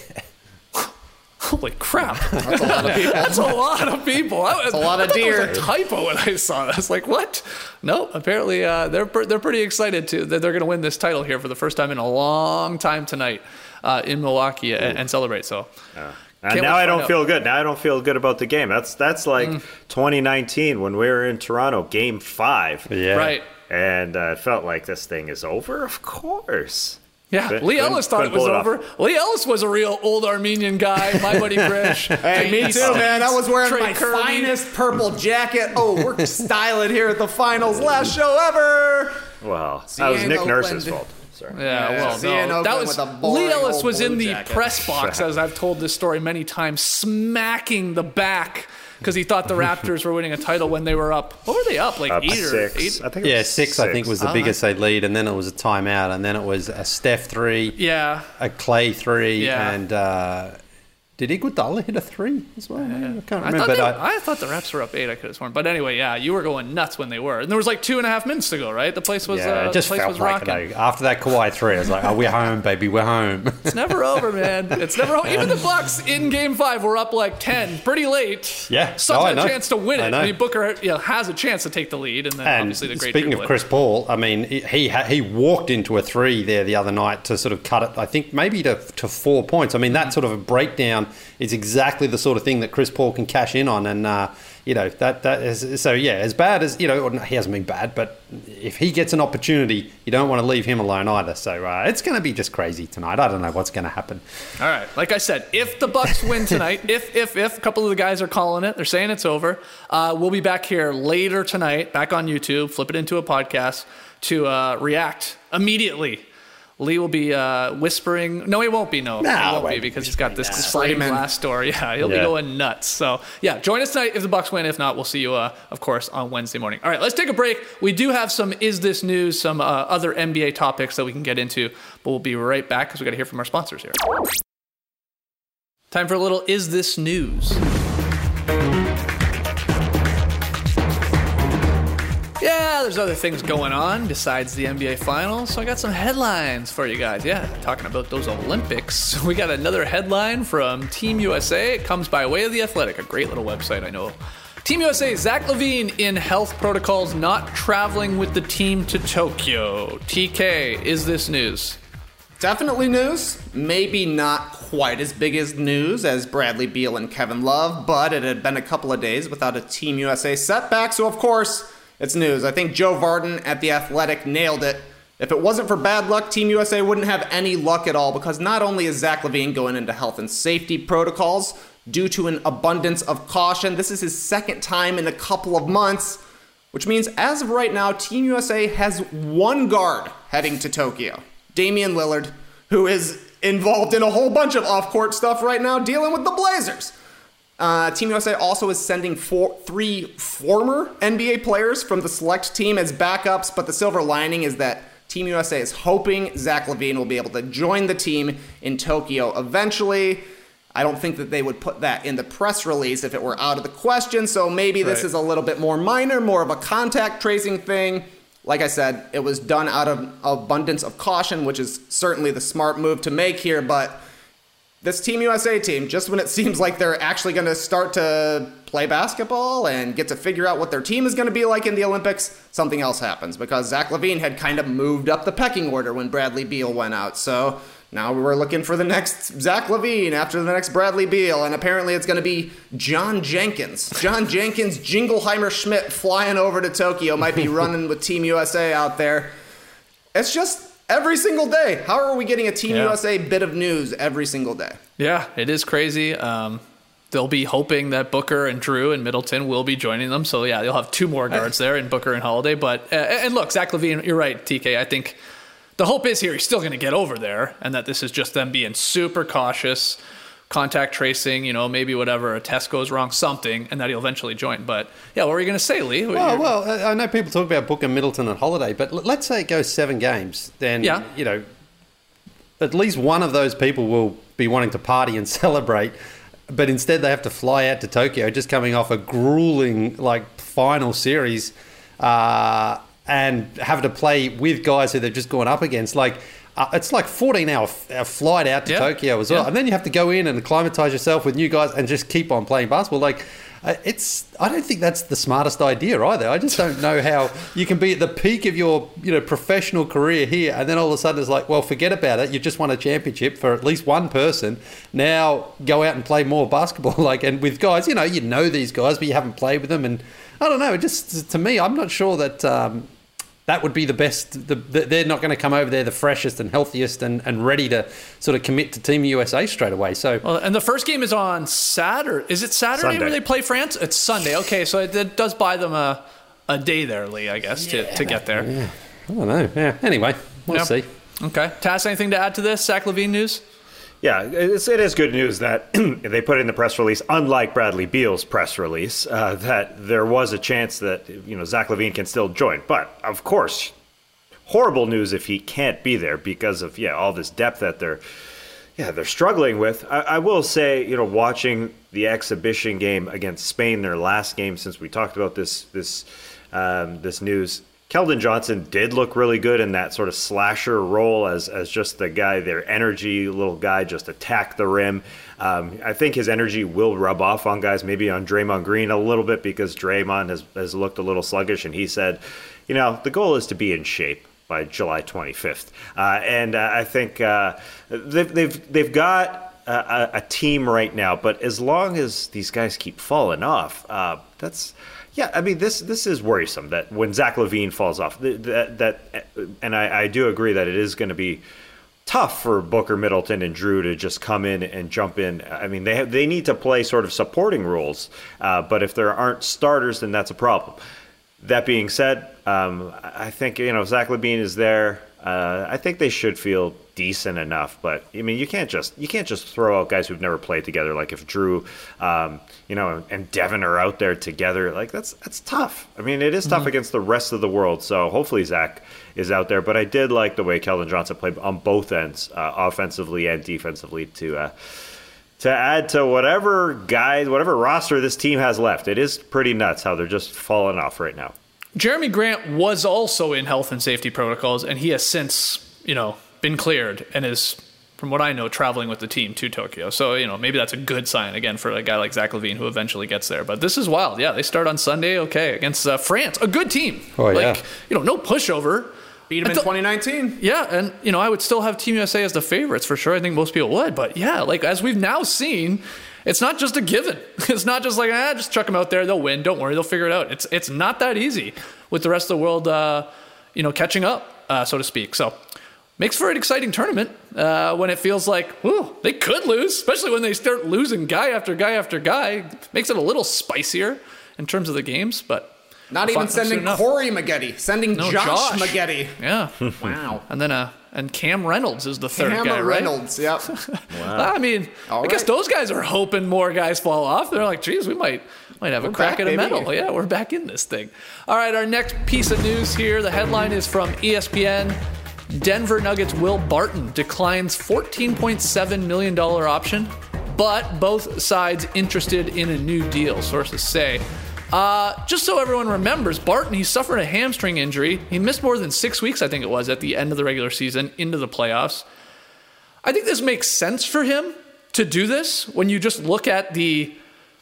Speaker 2: Holy crap.
Speaker 4: That's a lot of people.
Speaker 2: That's a lot of people. That's
Speaker 4: a lot of
Speaker 2: I
Speaker 4: deer.
Speaker 2: It was a typo when I saw it. I was like, what? No, apparently uh, they're they're pretty excited too that they're going to win this title here for the first time in a long time tonight uh, in Milwaukee and, and celebrate. So.
Speaker 3: Uh, and now I don't feel good. Now I don't feel good about the game. That's that's like mm. twenty nineteen when we were in Toronto, Game Five.
Speaker 5: Yeah.
Speaker 2: Right.
Speaker 3: And uh, it felt like this thing is over. Of course.
Speaker 2: Yeah,
Speaker 3: Couldn't-
Speaker 2: Lee Ellis thought it
Speaker 3: couldn't
Speaker 2: was
Speaker 3: pull it
Speaker 2: over.
Speaker 3: off.
Speaker 2: Lee Ellis was a real old Armenian guy. My buddy Grish.
Speaker 4: Hey, me too, man. I was wearing
Speaker 2: Trey
Speaker 4: my
Speaker 2: Kirby.
Speaker 4: finest purple jacket. Oh, we're styling here at the finals. Last show ever.
Speaker 3: Well,
Speaker 4: See
Speaker 3: that
Speaker 4: you
Speaker 3: was
Speaker 4: in
Speaker 3: Nick
Speaker 4: Oakland.
Speaker 3: Nurse's fault. Sorry.
Speaker 2: Yeah,
Speaker 4: Yeah,
Speaker 2: well,
Speaker 4: see you in
Speaker 2: no, that
Speaker 4: Oakland
Speaker 2: was
Speaker 4: with a boring
Speaker 2: Lee Ellis
Speaker 4: old
Speaker 2: was in
Speaker 4: blue
Speaker 2: the
Speaker 4: jacket.
Speaker 2: press box, as I've told this story many times, smacking the back because he thought the Raptors were winning a title when they were up. What were they up? Like
Speaker 3: Up
Speaker 2: eight
Speaker 3: six.
Speaker 2: or eight?
Speaker 3: I think it
Speaker 5: Yeah,
Speaker 3: was
Speaker 5: six, I think, was the
Speaker 2: Oh,
Speaker 5: biggest they'd lead, and then it was a timeout, and then it was a Steph three,
Speaker 2: Yeah.
Speaker 5: a Clay three,
Speaker 2: Yeah.
Speaker 5: and uh, did Iguodala hit a three as well? Maybe? I can't
Speaker 2: I
Speaker 5: remember.
Speaker 2: thought,
Speaker 5: but
Speaker 2: they,
Speaker 5: I,
Speaker 2: I thought the Raps were up eight. I could have sworn, but anyway, yeah, you were going nuts when they were, and there was like two and a half minutes to go. Right, the place was
Speaker 5: yeah,
Speaker 2: uh,
Speaker 5: it just
Speaker 2: the place
Speaker 5: felt
Speaker 2: was
Speaker 5: like
Speaker 2: rocking.
Speaker 5: it. After that Kawhi three, I was like, "Oh, we're home, baby, we're home."
Speaker 2: It's never over, man. It's never over. Even the Bucks in Game Five were up like ten, pretty late.
Speaker 5: Yeah.
Speaker 2: Suns
Speaker 5: Oh, I
Speaker 2: had a
Speaker 5: know.
Speaker 2: chance to win it.
Speaker 5: I know.
Speaker 2: I mean, Booker, you know, has a chance to take the lead, and then
Speaker 5: And
Speaker 2: obviously the great
Speaker 5: speaking of
Speaker 2: three-play.
Speaker 5: Chris Paul, I mean, he he, ha- he walked into a three there the other night to sort of cut it. I think maybe to to four points. I mean, that sort of a breakdown is exactly the sort of thing that Chris Paul can cash in on, and uh, you know that that is so. Yeah, as bad as you know, or he hasn't been bad, but if he gets an opportunity, you don't want to leave him alone either. So uh, it's going to be just crazy tonight. I don't know what's going to happen.
Speaker 2: All right, like I said, if the Bucks win tonight, if if if a couple of the guys are calling it, they're saying it's over. Uh, we'll be back here later tonight, back on YouTube, flip it into a podcast to uh, react immediately. Lee will be uh, whispering. No, he won't be. No,
Speaker 5: No,
Speaker 2: he
Speaker 5: I
Speaker 2: won't be
Speaker 5: won't be
Speaker 2: because he's got this
Speaker 5: whispering,
Speaker 2: sliding
Speaker 4: nah.
Speaker 2: glass door. Yeah, he'll be
Speaker 3: Yeah.
Speaker 2: going nuts. So, yeah, join us tonight if the Bucks win. If not, we'll see you, uh, of course, on Wednesday morning. All right, let's take a break. We do have some Is This News, some uh, other N B A topics that we can get into, but we'll be right back because we got to hear from our sponsors here. Time for a little Is This News. Yeah, there's other things going on besides the N B A Finals, so I got some headlines for you guys. Yeah, talking about those Olympics. We got another headline from Team U S A. It comes by way of The Athletic, a great little website I know Team U S A, Zach LaVine in health protocols, not traveling with the team to Tokyo. T K, is this news?
Speaker 4: Definitely news. Maybe not quite as big as news as Bradley Beal and Kevin Love, but it had been a couple of days without a Team U S A setback, so of course it's news. I think Joe Vardon at The Athletic nailed it. If it wasn't for bad luck, Team U S A wouldn't have any luck at all, because not only is Zach LaVine going into health and safety protocols due to an abundance of caution, this is his second time in a couple of months, which means as of right now, Team U S A has one guard heading to Tokyo. Damian Lillard, who is involved in a whole bunch of off-court stuff right now, dealing with the Blazers. Uh, Team U S A also is sending four, three former N B A players from the select team as backups, but the silver lining is that Team U S A is hoping Zach LaVine will be able to join the team in Tokyo eventually. I don't think that they would put that in the press release if it were out of the question, so maybe this
Speaker 2: Right.
Speaker 4: is a little bit more minor, more of a contact tracing thing. Like I said, it was done out of abundance of caution, which is certainly the smart move to make here, but this Team U S A team, just when it seems like they're actually going to start to play basketball and get to figure out what their team is going to be like in the Olympics, something else happens, because Zach LaVine had kind of moved up the pecking order when Bradley Beal went out, so now we're looking for the next Zach LaVine after the next Bradley Beal, and apparently it's going to be John Jenkins. John Jenkins, Jingleheimer Schmidt flying over to Tokyo, might be running with Team U S A out there. It's just every single day. How are we getting a Team
Speaker 2: Yeah.
Speaker 4: U S A bit of news every single day?
Speaker 2: Yeah, it is crazy. Um, they'll be hoping that Booker and Drew and Middleton will be joining them. So, yeah, you'll have two more guards there in Booker and Holiday. But uh, and look, Zach LaVine, you're right, T K. I think the hope is here he's still going to get over there, and that this is just them being super cautious, contact tracing, you know, maybe whatever, a test goes wrong, something, and that he'll eventually join. But, yeah, what were you going to say, Lee?
Speaker 5: Well, well, I I know people talk about Booker, Middleton, and Holiday, but l- let's say it goes seven games, then,
Speaker 2: Yeah.
Speaker 5: you know, at least one of those people will be wanting to party and celebrate, but instead they have to fly out to Tokyo, just coming off a grueling, like, final series, uh, and have to play with guys who they've just gone up against. Like, uh, it's like fourteen hour f- flight out to
Speaker 2: Yeah.
Speaker 5: Tokyo as well.
Speaker 2: Yeah.
Speaker 5: And then you have to go in and acclimatize yourself with new guys and just keep on playing basketball. Like, uh, it's, I don't think that's the smartest idea either. I just don't know how you can be at the peak of your, you know, professional career here, and then all of a sudden it's like, well, forget about it. You've just won a championship for at least one person. Now go out and play more basketball. Like, and with guys, you know, you know these guys, but you haven't played with them. And I don't know, it just, to me, I'm not sure that um, that would be the best. The, the, they're not going to come over there the freshest and healthiest and, and ready to sort of commit to Team U S A straight away. So,
Speaker 2: Well, and the first game is on Saturday. Is it Saturday
Speaker 3: Sunday.
Speaker 2: where they play France? It's Sunday. Okay, so it, it does buy them a, a day there, Lee, I guess, to, to get there.
Speaker 5: yeah, I don't know. Yeah. Anyway, we'll
Speaker 2: Yeah.
Speaker 5: see.
Speaker 2: Okay. Tass, anything to add to this? Zach LaVine news?
Speaker 3: Yeah, it's, it is good news that they put in the press release, unlike Bradley Beal's press release, uh, that there was a chance that, you know, Zach LaVine can still join. But, of course, horrible news if he can't be there because of, yeah, all this depth that they're, yeah, they're struggling with. I, I will say, you know, watching the exhibition game against Spain, their last game since we talked about this, this, um, this news, Keldon Johnson did look really good in that sort of slasher role as as just the guy, their energy little guy, just attack the rim. Um, I think his energy will rub off on guys, maybe on Draymond Green a little bit, because Draymond has, has looked a little sluggish, and he said, you know, the goal is to be in shape by July twenty-fifth. Uh, and uh, I think uh, they've, they've, they've got a, a team right now, but as long as these guys keep falling off, uh, that's... Yeah, I mean, this this is worrisome that when Zach LaVine falls off, that, that and I, I do agree that it is going to be tough for Booker, Middleton, and Drew to just come in and jump in. I mean, they have, they need to play sort of supporting roles, uh, but if there aren't starters, then that's a problem. That being said, um, I think, you know, Zach LaVine is there. Uh, I think they should feel decent enough, but I mean, you can't just you can't just throw out guys who've never played together. Like if Drew, um, you know, and Devin are out there together, like that's that's tough. I mean, it is tough mm-hmm. against the rest of the world. So hopefully Zach is out there. But I did like the way Keldon Johnson played on both ends, uh, offensively and defensively, to uh, to add to whatever guys, whatever roster this team has left. It is pretty nuts how they're just falling off right now.
Speaker 2: Jeremy Grant was also in health and safety protocols, and he has since, you know, been cleared and is from what I know, traveling with the team to Tokyo. So, you know, maybe that's a good sign, again, for a guy like Zach LaVine who eventually gets there. But this is wild. Yeah, they start on Sunday, okay, against uh, France, a good team.
Speaker 5: Oh,
Speaker 2: like,
Speaker 5: yeah.
Speaker 2: You know, no pushover.
Speaker 4: Beat them in twenty nineteen.
Speaker 2: Yeah, and, you know, I would still have Team U S A as the favorites for sure. I think most people would. But, yeah, like, as we've now seen, it's not just a given. It's not just like, ah, just chuck them out there. They'll win. Don't worry. They'll figure it out. It's it's not that easy with the rest of the world, uh, you know, catching up, uh, so to speak. So, makes for an exciting tournament uh, when it feels like, whew, they could lose, especially when they start losing guy after guy after guy. Makes it a little spicier in terms of the games, but
Speaker 4: not even sending Corey Maggette, sending
Speaker 2: no,
Speaker 4: Josh,
Speaker 2: Josh
Speaker 4: Maggette.
Speaker 2: Yeah,
Speaker 4: wow.
Speaker 2: And then uh, and Cam Reynolds is the third
Speaker 4: Cam
Speaker 2: guy, right?
Speaker 4: Reynolds, yep.
Speaker 2: Wow. I mean,
Speaker 4: All
Speaker 2: I guess
Speaker 4: right.
Speaker 2: those guys are hoping more guys fall off. They're like, geez, we might might have
Speaker 4: We're
Speaker 2: a crack
Speaker 4: back,
Speaker 2: at a
Speaker 4: baby.
Speaker 2: medal. Yeah, we're back in this thing. All right, our next piece of news here. The headline is from E S P N. Denver Nuggets Will Barton declines fourteen point seven million dollars option, but both sides interested in a new deal, sources say. Uh, just so everyone remembers, Barton, he suffered a hamstring injury. He missed more than six weeks, I think it was, at the end of the regular season into the playoffs. I think this makes sense for him to do this when you just look at the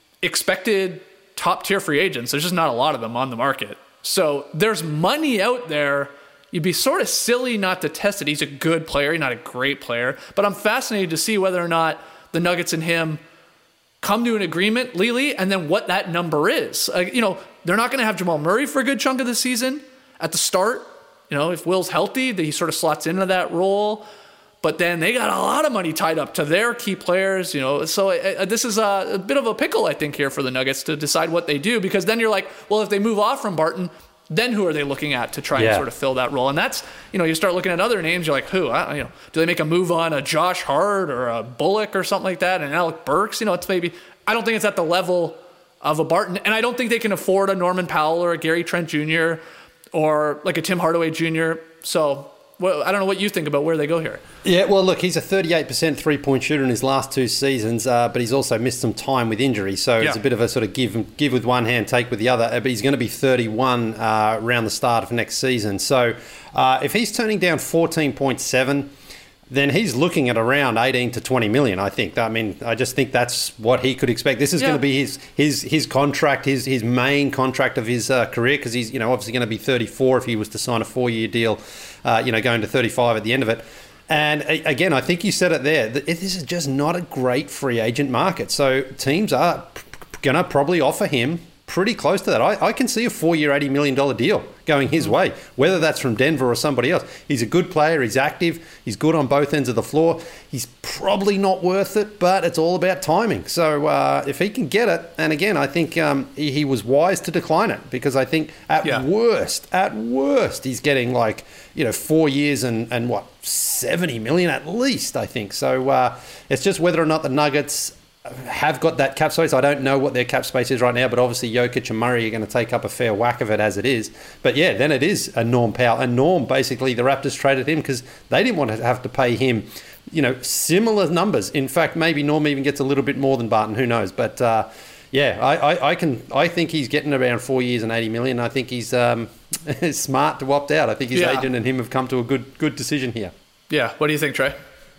Speaker 2: expected top-tier free agents. There's just not a lot of them on the market. So there's money out there. You'd be sort of silly not to test it. He's a good player. He's not a great player. But I'm fascinated to see whether or not the Nuggets and him come to an agreement, Lily, and then what that number is. Uh, you know, they're not going to have Jamal Murray for a good chunk of the season at the start. You know, if Will's healthy, then he sort of slots into that role. But then they got a lot of money tied up to their key players, you know. So uh, this is a, a bit of a pickle, I think, here for the Nuggets to decide what they do. Because then you're like, well, if they move off from Barton, then who are they looking at to try
Speaker 5: Yeah.
Speaker 2: and sort of fill that role? And that's, you know, you start looking at other names, you're like, who? I, you know, do they make a move on a Josh Hart or a Bullock or something like that? And Alec Burks, you know, it's maybe, I don't think it's at the level of a Barton. And I don't think they can afford a Norman Powell or a Gary Trent Junior or like a Tim Hardaway Junior So well, I don't know what you think about where they go here.
Speaker 5: Yeah, well, look, he's a thirty-eight percent three-point shooter in his last two seasons, uh, but he's also missed some time with injury. So
Speaker 2: Yeah.
Speaker 5: it's a bit of a sort of give give with one hand, take with the other. Uh, But he's going to be thirty-one uh, around the start of next season. So uh, if he's turning down fourteen point seven, then he's looking at around eighteen to twenty million, I think. I mean, I just think that's what he could expect. This is
Speaker 2: Yeah.
Speaker 5: going to be his his his contract, his his main contract of his uh, career, because he's, you know, obviously going to be thirty-four if he was to sign a four-year deal, uh, you know, going to thirty-five at the end of it. And a- again, I think you said it there. th- This is just not a great free agent market. So teams are going to probably offer him pretty close to that. I, I can see a four-year, eighty million dollars deal going his way, whether that's from Denver or somebody else. He's a good player. He's active. He's good on both ends of the floor. He's probably not worth it, but it's all about timing. So uh, if he can get it, and again, I think um, he, he was wise to decline it, because I think at
Speaker 2: Yeah.
Speaker 5: worst, at worst, he's getting like, you know, four years and, and what, seventy million at least, I think. So uh, it's just whether or not the Nuggets have got that cap space. I don't know what their cap space is right now, but obviously Jokic and Murray are going to take up a fair whack of it as it is. But yeah, then it is a Norm Powell. And Norm, basically, the Raptors traded him because they didn't want to have to pay him, you know, similar numbers. In fact, maybe Norm even gets a little bit more than Barton. Who knows? But uh, yeah, I, I, I can. I think he's getting around four years and eighty million. I think he's um, smart to opt out. I think his
Speaker 2: Yeah.
Speaker 5: agent and him have come to a good good decision here.
Speaker 2: Yeah. What do you think, Trey?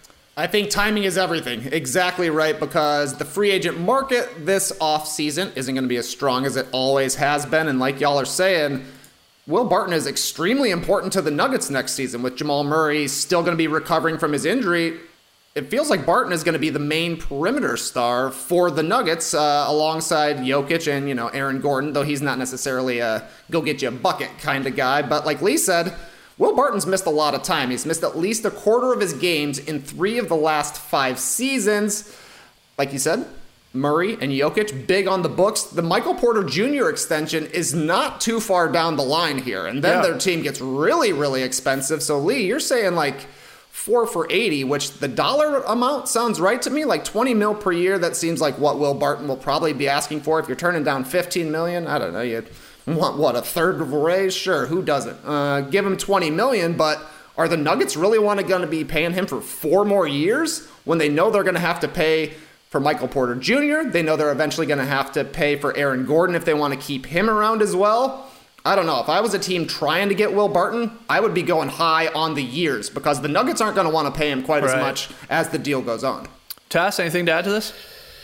Speaker 4: I think timing is everything. Exactly right, because the free agent market this offseason isn't going to be as strong as it always has been. And like y'all are saying, Will Barton is extremely important to the Nuggets next season. With Jamal Murray still going to be recovering from his injury, it feels like Barton is going to be the main perimeter star for the Nuggets, uh, alongside Jokic and, you know, Aaron Gordon, though he's not necessarily a go-get-you-a-bucket kind of guy. But like Lee said, Will Barton's missed a lot of time. He's missed at least a quarter of his games in three of the last five seasons. Like you said, Murray and Jokic, big on the books. The Michael Porter Junior extension is not too far down the line here. And then
Speaker 2: Yeah.
Speaker 4: their team gets really, really expensive. So, Lee, you're saying like four for eighty, which the dollar amount sounds right to me, like twenty mil per year. That seems like what Will Barton will probably be asking for. If you're turning down fifteen million, I don't know, you want what, a third of a raise? Sure, who doesn't? Uh, give him twenty million, but are the Nuggets really want to going to be paying him for four more years when they know they're going to have to pay for Michael Porter Junior? They know they're eventually going to have to pay for Aaron Gordon if they want to keep him around as well. I don't know. If I was a team trying to get Will Barton, I would be going high on the years because the Nuggets aren't going to want to pay him quite
Speaker 2: Right.
Speaker 4: as much as the deal goes on.
Speaker 2: Tass, anything to add to this?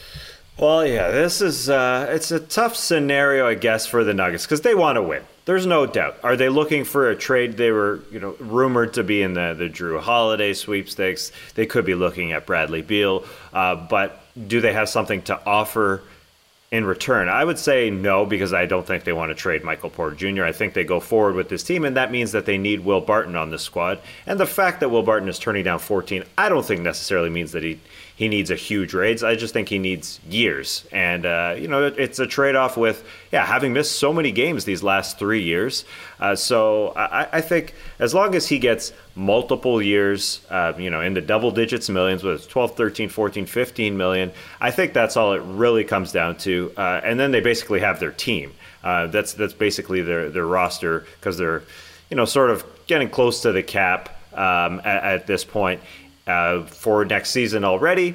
Speaker 3: Well, yeah, this is uh, it's a tough scenario, I guess, for the Nuggets because they want to win. There's no doubt. Are they looking for a trade? They were, you know, rumored to be in the, the Drew Holiday sweepstakes. They could be looking at Bradley Beal, uh, but do they have something to offer in return? I would say no, because I don't think they want to trade Michael Porter Junior I think they go forward with this team, and that means that they need Will Barton on the squad. And the fact that Will Barton is turning down fourteen, I don't think necessarily means that he, he needs a huge raise. I just think he needs years. And, uh, you know, it's a trade-off with, yeah, having missed so many games these last three years. Uh, so I, I think as long as he gets multiple years, uh, you know, in the double digits millions, with twelve, thirteen, fourteen, fifteen million, I think that's all it really comes down to. Uh, and then they basically have their team. Uh, that's that's basically their, their roster because they're, you know, sort of getting close to the cap um, at, at this point uh, for next season already.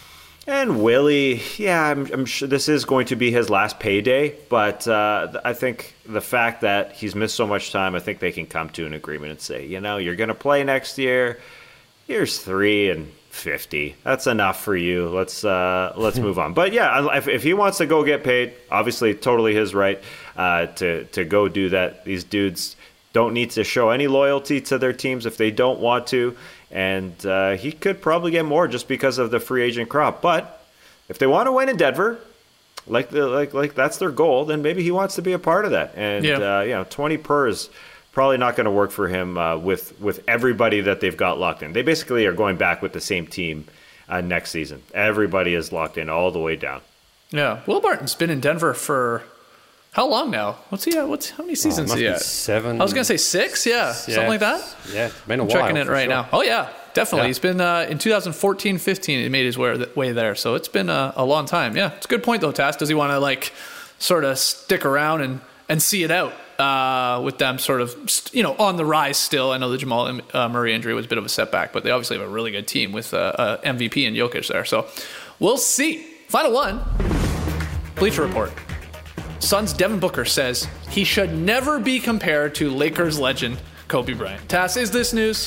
Speaker 3: And Willie, yeah, I'm, I'm sure this is going to be his last payday, but uh, I think the fact that he's missed so much time, I think they can come to an agreement and say, you know, you're going to play next year. Here's three and fifty. That's enough for you. Let's uh, let's move on. But yeah, if, if he wants to go get paid, obviously, totally his right uh, to to go do that. These dudes don't need to show any loyalty to their teams if they don't want to. And uh, he could probably get more just because of the free agent crop. But if they want to win in Denver, like the, like like that's their goal, then maybe he wants to be a part of that. And
Speaker 2: Yeah.
Speaker 3: uh, you know, twenty per is probably not going to work for him uh, with with everybody that they've got locked in. They basically are going back with the same team uh, next season. Everybody is locked in all the way down.
Speaker 2: Yeah. Will Barton's been in Denver for how long now? What's he at? What's how many
Speaker 5: Oh, it
Speaker 2: seasons
Speaker 5: must
Speaker 2: is he
Speaker 5: be
Speaker 2: at?
Speaker 5: seven.
Speaker 2: I was gonna say six. Yeah, something like that.
Speaker 5: Yeah, it's been a
Speaker 2: I'm
Speaker 5: while.
Speaker 2: checking it
Speaker 5: for
Speaker 2: right
Speaker 5: sure.
Speaker 2: now. Oh yeah, definitely.
Speaker 5: Yeah.
Speaker 2: He's been uh, in twenty fourteen fifteen. He made his way, way there, so it's been a, a long time. Yeah, it's a good point though, Tass. Does he want to like sort of stick around and, and see it out uh, with them sort of you know on the rise still? I know the Jamal uh, Murray injury was a bit of a setback, but they obviously have a really good team with uh, uh, M V P and Jokic there. So we'll see. Final one. Bleacher Report. Suns' Devin Booker says he should never be compared to Lakers legend Kobe Bryant. Tass, is this news?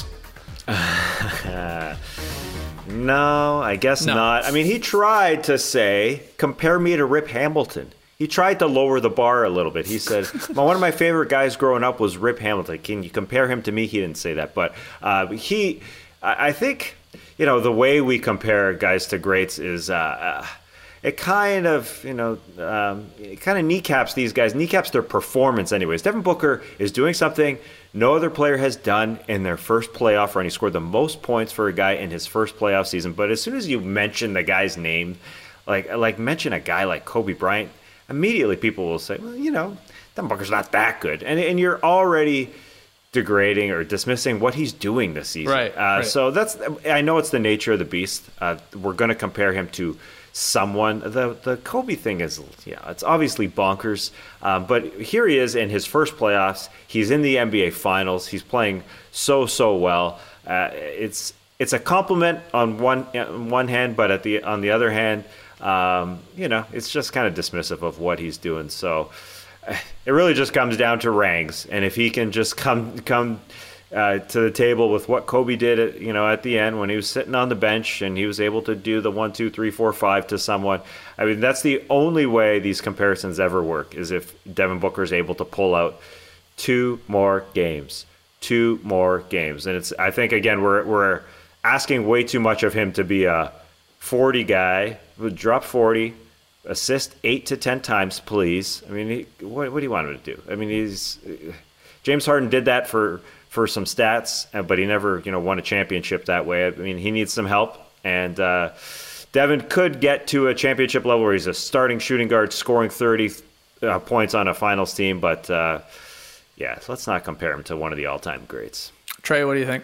Speaker 3: No, I guess
Speaker 2: No.
Speaker 3: not. I mean, he tried to say, compare me to Rip Hamilton. He tried to lower the bar a little bit. He said, well, one of my favorite guys growing up was Rip Hamilton. Can you compare him to me? He didn't say that. But uh, he, I I think, you know, the way we compare guys to greats is... Uh, uh, it kind of, you know, um, it kind of kneecaps these guys, kneecaps their performance anyways. Devin Booker is doing something no other player has done in their first playoff run. He scored the most points for a guy in his first playoff season. But as soon as you mention the guy's name, like like mention a guy like Kobe Bryant, immediately people will say, well, you know, Devin Booker's not that good. And, and you're already degrading or dismissing what he's doing this season.
Speaker 2: Right,
Speaker 3: uh,
Speaker 2: right.
Speaker 3: So that's, I know it's the nature of the beast. Uh, we're going to compare him to someone. The the Kobe thing is, yeah, it's obviously bonkers. Um, but here he is in his first playoffs. He's in the N B A Finals. He's playing so so well. Uh, it's it's a compliment on one on one hand, but at the on the other hand, um, you know, it's just kind of dismissive of what he's doing. So it really just comes down to ranks, and if he can just come come. Uh, to the table with what Kobe did, at, you know, at the end when he was sitting on the bench and he was able to do the one, two, three, four, five to someone. I mean, that's the only way these comparisons ever work is if Devin Booker is able to pull out two more games, two more games, and it's. I think again we're we're asking way too much of him to be a forty guy. Would drop forty, assist eight to ten times, please. I mean, he, what what do you want him to do? I mean, he's James Harden did that for. for some stats, but he never, you know, won a championship that way. I mean, he needs some help, and uh, Devin could get to a championship level where he's a starting shooting guard, scoring thirty uh, points on a finals team. But uh, yeah, let's not compare him to one of the all-time greats.
Speaker 2: Trey, what do you think?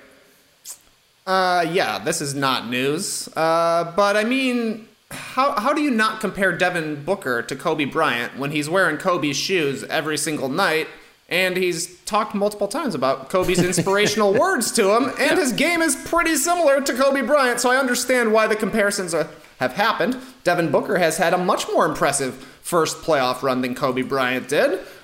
Speaker 4: Uh, yeah, this is not news. Uh, but I mean, how how do you not compare Devin Booker to Kobe Bryant when he's wearing Kobe's shoes every single night? And he's talked multiple times about Kobe's inspirational words to him, and
Speaker 2: Yeah.
Speaker 4: his game is pretty similar to Kobe Bryant, so I understand why the comparisons are, have happened. Devin Booker has had a much more impressive first playoff run than Kobe Bryant did.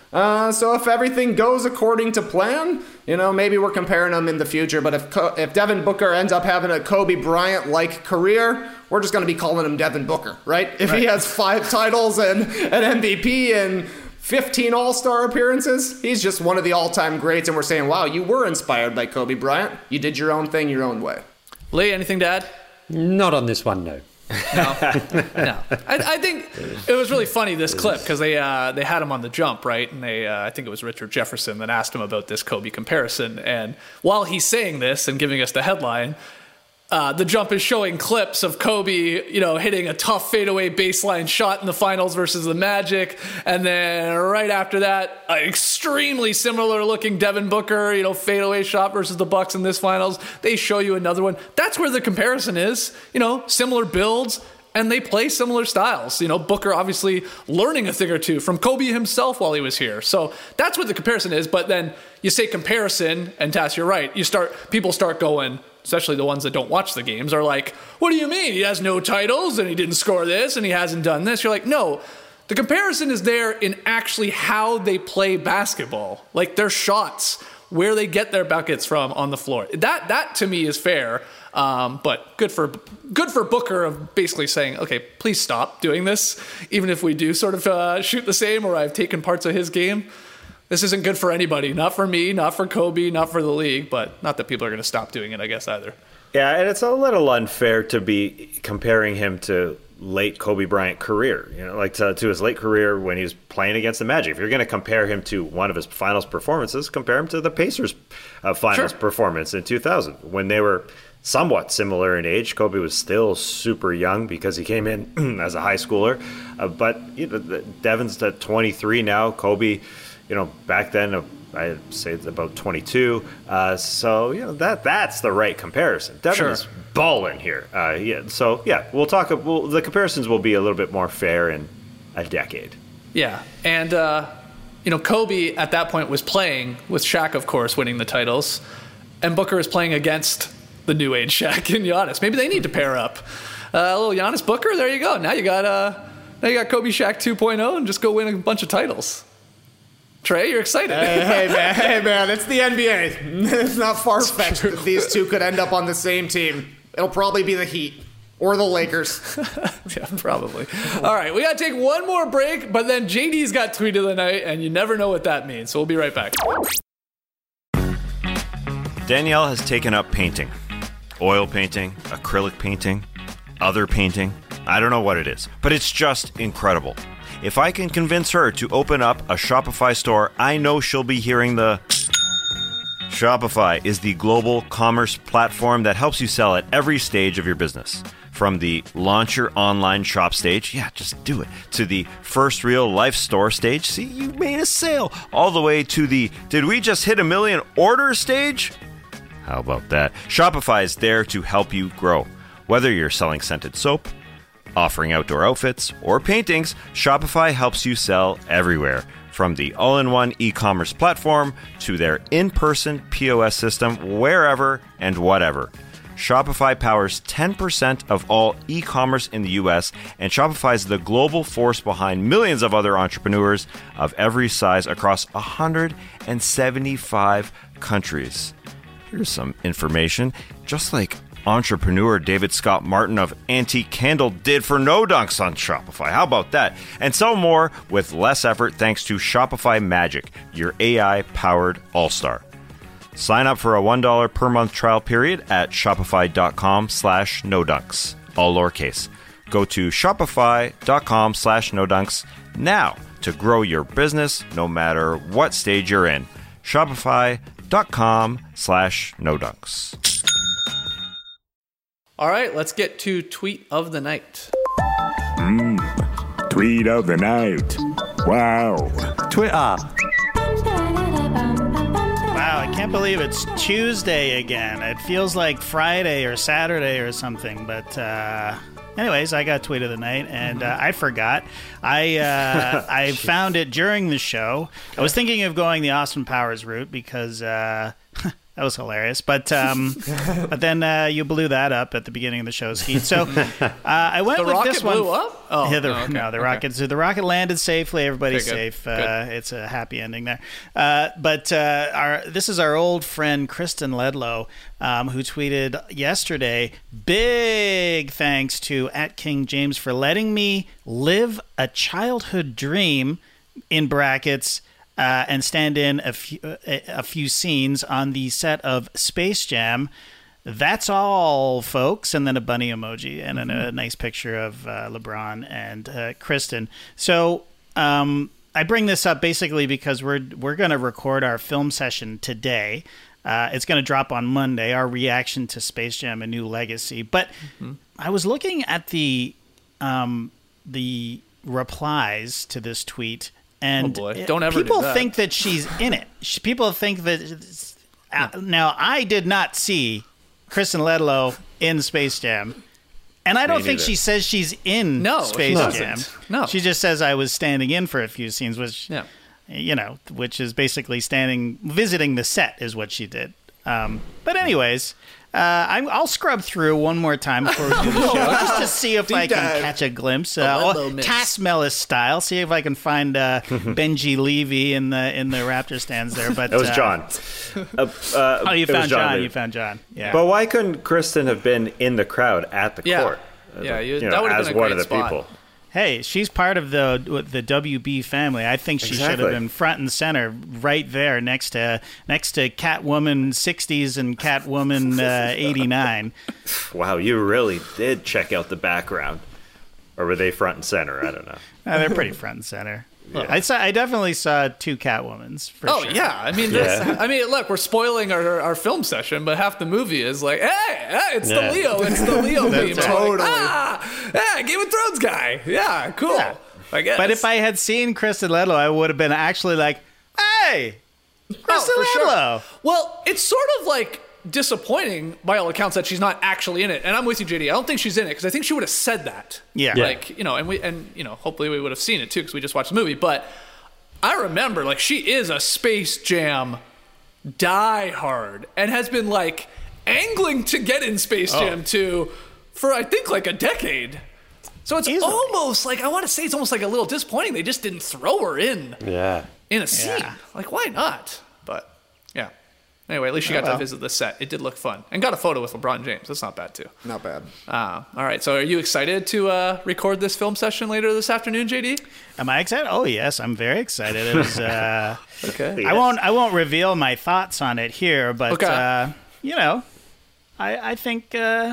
Speaker 4: Uh, so if everything goes according to plan, you know, maybe we're comparing them in the future. But if Co- if Devin Booker ends up having a Kobe Bryant-like career, we're just going to be calling him Devin Booker, right? If right. he has five titles and an M V P and fifteen All-Star appearances, he's just one of the all-time greats. And we're saying, wow, you were inspired by Kobe Bryant. You did your own thing your own way.
Speaker 2: Lee, anything to add?
Speaker 5: Not on this one, no.
Speaker 2: No, no. I, I think it was really funny, this clip, because they uh, they had him on the jump, right? And they, uh, I think it was Richard Jefferson that asked him about this Kobe comparison. And while he's saying this and giving us the headline, uh, the jump is showing clips of Kobe, you know, hitting a tough fadeaway baseline shot in the finals versus the Magic. And then right after that, an extremely similar looking Devin Booker, you know, fadeaway shot versus the Bucks in this finals. They show you another one. That's where the comparison is, you know, similar builds. And they play similar styles. You know, Booker obviously learning a thing or two from Kobe himself while he was here. So that's what the comparison is. But then you say comparison, and Tass, you're right. You start, people start going, especially the ones that don't watch the games, are like, what do you mean? He has no titles and he didn't score this and he hasn't done this. You're like, no, the comparison is there in actually how they play basketball, like their shots, where they get their buckets from on the floor. That, that to me is fair. Um, but good for good for Booker of basically saying, okay, please stop doing this. Even if we do sort of uh, shoot the same, or I've taken parts of his game, this isn't good for anybody. Not for me, not for Kobe, not for the league, but not that people are going to stop doing it, I guess, either.
Speaker 3: Yeah, and it's a little unfair to be comparing him to late Kobe Bryant career, you know, like to, to his late career when he was playing against the Magic. If you're going to compare him to one of his finals performances, compare him to the Pacers' uh, finals
Speaker 2: Sure.
Speaker 3: performance in two thousand when they were somewhat similar in age. Kobe was still super young because he came in as a high schooler, uh, but you know, Devin's at twenty-three now. Kobe, you know, back then, uh, I'd say it's about twenty-two. Uh, so you know that that's the right comparison. Devin
Speaker 2: Sure.
Speaker 3: is balling here. Uh, yeah. So yeah, we'll talk. We'll, the comparisons will be a little bit more fair in a decade.
Speaker 2: Yeah, and uh, you know, Kobe at that point was playing with Shaq, of course, winning the titles, and Booker is playing against the new age Shaq and Giannis. Maybe they need to pair up. Uh, a little Giannis Booker. There you go. Now you got uh, now you got Kobe Shaq two point oh, and just go win a bunch of titles. Trey, you're excited.
Speaker 4: Hey, hey, man, hey, man, it's the N B A. It's not far-fetched that these two could end up on the same team. It'll probably be the Heat or the Lakers.
Speaker 2: Yeah, probably. All right, we got to take one more break, but then J D's got tweet of the night, and you never know what that means, so we'll be right back.
Speaker 3: Danielle has taken up painting. Oil painting, acrylic painting, other painting. I don't know what it is, but it's just incredible. If I can convince her to open up a Shopify store, I know she'll be hearing the... Shopify is the global commerce platform that helps you sell at every stage of your business. From the launch your online shop stage, yeah, just do it, to the first real life store stage, see, you made a sale, all the way to the did we just hit a million orders stage? How about that? Shopify is there to help you grow. Whether you're selling scented soap, offering outdoor outfits, or paintings, Shopify helps you sell everywhere. From the all-in-one e-commerce platform to their in-person P O S system, wherever and whatever. Shopify powers ten percent of all e-commerce in the U S, and Shopify is the global force behind millions of other entrepreneurs of every size across one hundred seventy-five countries. Here's some information. Just like entrepreneur David Scott Martin of Antique Candle did for No Dunks on Shopify. How about that? And so more with less effort thanks to Shopify Magic, your A I-powered all-star. Sign up for a one dollar per month trial period at shopify.com slash no dunks, all lowercase. Go to shopify.com slash no dunks now to grow your business no matter what stage you're in. Shopify.com slash no dunks.
Speaker 2: All right, let's get to tweet of the night.
Speaker 6: Mm, tweet of the night. Wow.
Speaker 5: Twitter.
Speaker 7: Wow, I can't believe it's Tuesday again. It feels like Friday or Saturday or something. But uh, anyways, I got tweet of the night, and uh, I forgot. I uh, I found it during the show. I was thinking of going the Austin Powers route because... Uh, That was hilarious. But um, but then uh, you blew that up at the beginning of the show, Skeet. So uh, I went
Speaker 2: The
Speaker 7: with
Speaker 2: rocket
Speaker 7: this one.
Speaker 2: blew up? Oh,
Speaker 7: yeah, the,
Speaker 2: oh, okay.
Speaker 7: no, the
Speaker 2: okay.
Speaker 7: rocket. So the rocket landed safely. Everybody's
Speaker 2: Okay, good.
Speaker 7: safe. Uh, it's a happy ending there. Uh, but uh, our this is our old friend Kristen Ledlow, um, who tweeted yesterday. Big thanks to at King James for letting me live a childhood dream, in brackets. Uh, and stand in a few, a, a few scenes on the set of Space Jam. That's all, folks. And then a bunny emoji and mm-hmm. a, a nice picture of uh, LeBron and uh, Kristen. So um, I bring this up basically because we're we're going to record our film session today. Uh, it's going to drop on Monday, our reaction to Space Jam: A New Legacy. But mm-hmm. I was looking at the um, the replies to this tweet. And
Speaker 2: oh boy. Don't ever
Speaker 7: people
Speaker 2: do that.
Speaker 7: think that she's in it. People think that. Uh, now, I did not see Kristen Ledlow in Space Jam, and I don't
Speaker 3: Me
Speaker 7: think
Speaker 3: neither.
Speaker 7: she says she's in
Speaker 2: No,
Speaker 7: Space
Speaker 2: she
Speaker 7: Jam.
Speaker 2: doesn't. No,
Speaker 7: she just says I was standing in for a few scenes, which
Speaker 2: yeah.
Speaker 7: you know, which is basically standing, visiting the set, is what she did. Um, but anyways. Uh, I'm, I'll scrub through one more time before we do the show, just to see if
Speaker 4: Deep
Speaker 7: I can
Speaker 4: dive.
Speaker 7: catch a glimpse, uh,
Speaker 2: Ledlow
Speaker 7: oh,
Speaker 2: mix.
Speaker 7: Tassmellis style. See if I can find uh, Benji Levy in the in the Raptor stands there. But
Speaker 3: That was
Speaker 7: uh,
Speaker 3: John. Uh, uh,
Speaker 7: Oh, you
Speaker 3: it was
Speaker 7: found John.
Speaker 3: Lee.
Speaker 7: You found John. Yeah.
Speaker 3: But why couldn't Kristen have been in the crowd at the
Speaker 2: Yeah.
Speaker 3: court?
Speaker 2: Yeah, you-
Speaker 3: you know,
Speaker 2: that would've
Speaker 3: as
Speaker 2: been a
Speaker 3: one
Speaker 2: great
Speaker 3: of the
Speaker 2: spot.
Speaker 3: people.
Speaker 7: Hey, she's part of the the W B family. I think she should have
Speaker 3: Exactly.
Speaker 7: been front and center, right there next to next to Catwoman sixties and Catwoman uh, eighty-nine.
Speaker 3: Wow, you really did check out the background. Or were they front and center? I don't know.
Speaker 7: Uh, they're pretty front and center. I saw. I definitely saw two Catwomans. For
Speaker 2: Oh
Speaker 7: sure.
Speaker 2: yeah, I mean,
Speaker 3: Yeah.
Speaker 2: this, I mean, look, we're spoiling our, our film session, but half the movie is like, hey, hey it's
Speaker 3: Yeah.
Speaker 2: the Leo, it's the Leo theme.
Speaker 7: That's
Speaker 2: We're like,
Speaker 4: totally.
Speaker 2: ah, yeah, Game of Thrones guy, yeah, cool.
Speaker 7: Yeah.
Speaker 2: I guess.
Speaker 7: But if I had seen Kristen Ledlow, I would have been actually like, "Hey, Kristen
Speaker 2: Oh, for
Speaker 7: Ledlow."
Speaker 2: sure. Well, it's sort of like disappointing by all accounts that she's not actually in it. And I'm with you, J D. I don't think she's in it because I think she would have said that.
Speaker 7: Yeah. Yeah.
Speaker 2: Like, you know, and we and you know, hopefully we would have seen it too because we just watched the movie. But I remember, like, she is a Space Jam diehard and has been like angling to get in Space Jam two for I think like a decade. So it's
Speaker 7: Easily.
Speaker 2: almost like I want to say it's almost like a little disappointing they just didn't throw her in
Speaker 5: Yeah.
Speaker 2: in a scene.
Speaker 7: Yeah.
Speaker 2: Like, why not? But yeah. Anyway, at least she got
Speaker 7: well.
Speaker 2: to visit the set. It did look fun, and got a photo with LeBron James. That's not bad too.
Speaker 4: Not bad.
Speaker 2: Uh, all right. So, are you excited to uh, record this film session later this afternoon, J D?
Speaker 7: Am I excited? Oh yes, I'm very excited. It was. Uh,
Speaker 2: Okay.
Speaker 7: I won't. I won't reveal my thoughts on it here, but
Speaker 2: Okay.
Speaker 7: uh, you know, I I think uh,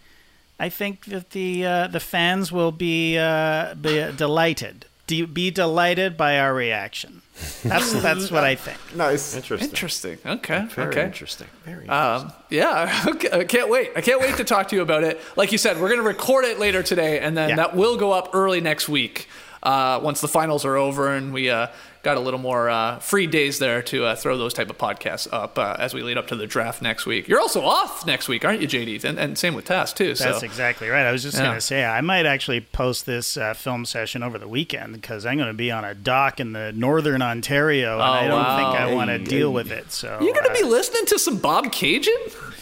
Speaker 7: I think that the uh, the fans will be uh, be delighted. De- be delighted by our reaction. That's that's what I think.
Speaker 4: Nice.
Speaker 3: Interesting.
Speaker 2: Interesting. Okay.
Speaker 3: Very
Speaker 2: okay.
Speaker 3: interesting. Very interesting.
Speaker 2: Um, yeah, okay. I can't wait. I can't wait to talk to you about it. Like you said, we're going to record it later today, and then
Speaker 7: Yeah.
Speaker 2: that will go up early next week uh, once the finals are over and we uh, got a little more uh, free days there to uh, throw those type of podcasts up uh, as we lead up to the draft next week. You're also off next week, aren't you, J D? And, and same with Tass, too.
Speaker 7: That's
Speaker 2: so.
Speaker 7: exactly right. I was just
Speaker 2: Yeah.
Speaker 7: going to say, I might actually post this uh, film session over the weekend because I'm going to be on a dock in the northern Ontario, and
Speaker 2: Oh,
Speaker 7: I don't
Speaker 2: wow.
Speaker 7: think I want to
Speaker 3: Hey,
Speaker 7: deal
Speaker 3: hey.
Speaker 7: with it. So
Speaker 2: You're going to
Speaker 7: uh,
Speaker 2: be listening to some Bob Cajun?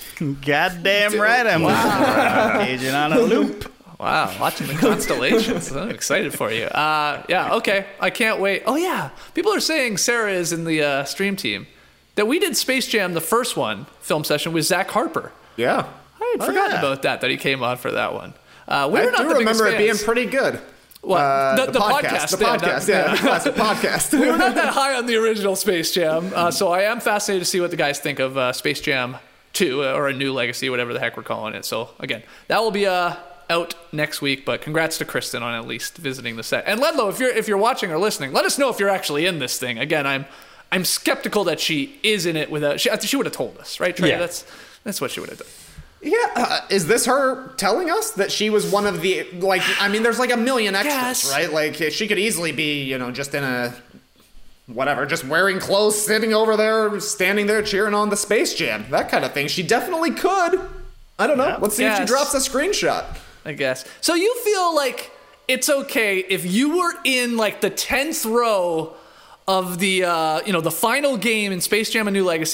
Speaker 7: goddamn right I'm wow. Cajun on a loop.
Speaker 2: Wow, watching the constellations. I'm excited for you. Uh, yeah, okay. I can't wait. Oh, yeah. People are saying Sarah is in the uh, stream team. That we did Space Jam, the first one, film session with Zach Harper.
Speaker 4: Yeah.
Speaker 2: I had forgotten
Speaker 7: yeah.
Speaker 2: about that, that he came on for that one. Uh, we
Speaker 4: I
Speaker 2: were not
Speaker 4: do
Speaker 2: the
Speaker 4: remember it
Speaker 2: biggest
Speaker 4: being
Speaker 2: fans.
Speaker 4: pretty good.
Speaker 2: What?
Speaker 4: Uh,
Speaker 2: The- the podcast,
Speaker 4: The
Speaker 2: yeah,
Speaker 4: podcast.
Speaker 2: not-
Speaker 4: Yeah.
Speaker 2: yeah.
Speaker 4: The classic podcast.
Speaker 2: We were not that high on the original Space Jam, uh, so I am fascinated to see what the guys think of uh, Space Jam two, uh, or A New Legacy, whatever the heck we're calling it. So, again, that will be uh, out next week, but congrats to Kristen on at least visiting the set. And Ledlow, if you're if you're watching or listening, let us know if you're actually in this thing. Again, I'm I'm skeptical that she is in it without... She, she would have told us, right, Trey?
Speaker 5: Yeah.
Speaker 2: That's, that's what she would have done.
Speaker 4: Yeah, uh, is this her telling us that she was one of the, like, I mean, there's like a million extras,
Speaker 2: Yes.
Speaker 4: right? Like, she could easily be, you know, just in a, whatever, just wearing clothes, sitting over there, standing there cheering on the Space Jam, that kind of thing. She definitely could. I don't know. Let's see if she
Speaker 2: Yes.
Speaker 4: drops a screenshot.
Speaker 2: I guess. So you feel like it's okay if you were in like the tenth row of the uh, you know the final game in Space Jam: A New Legacy.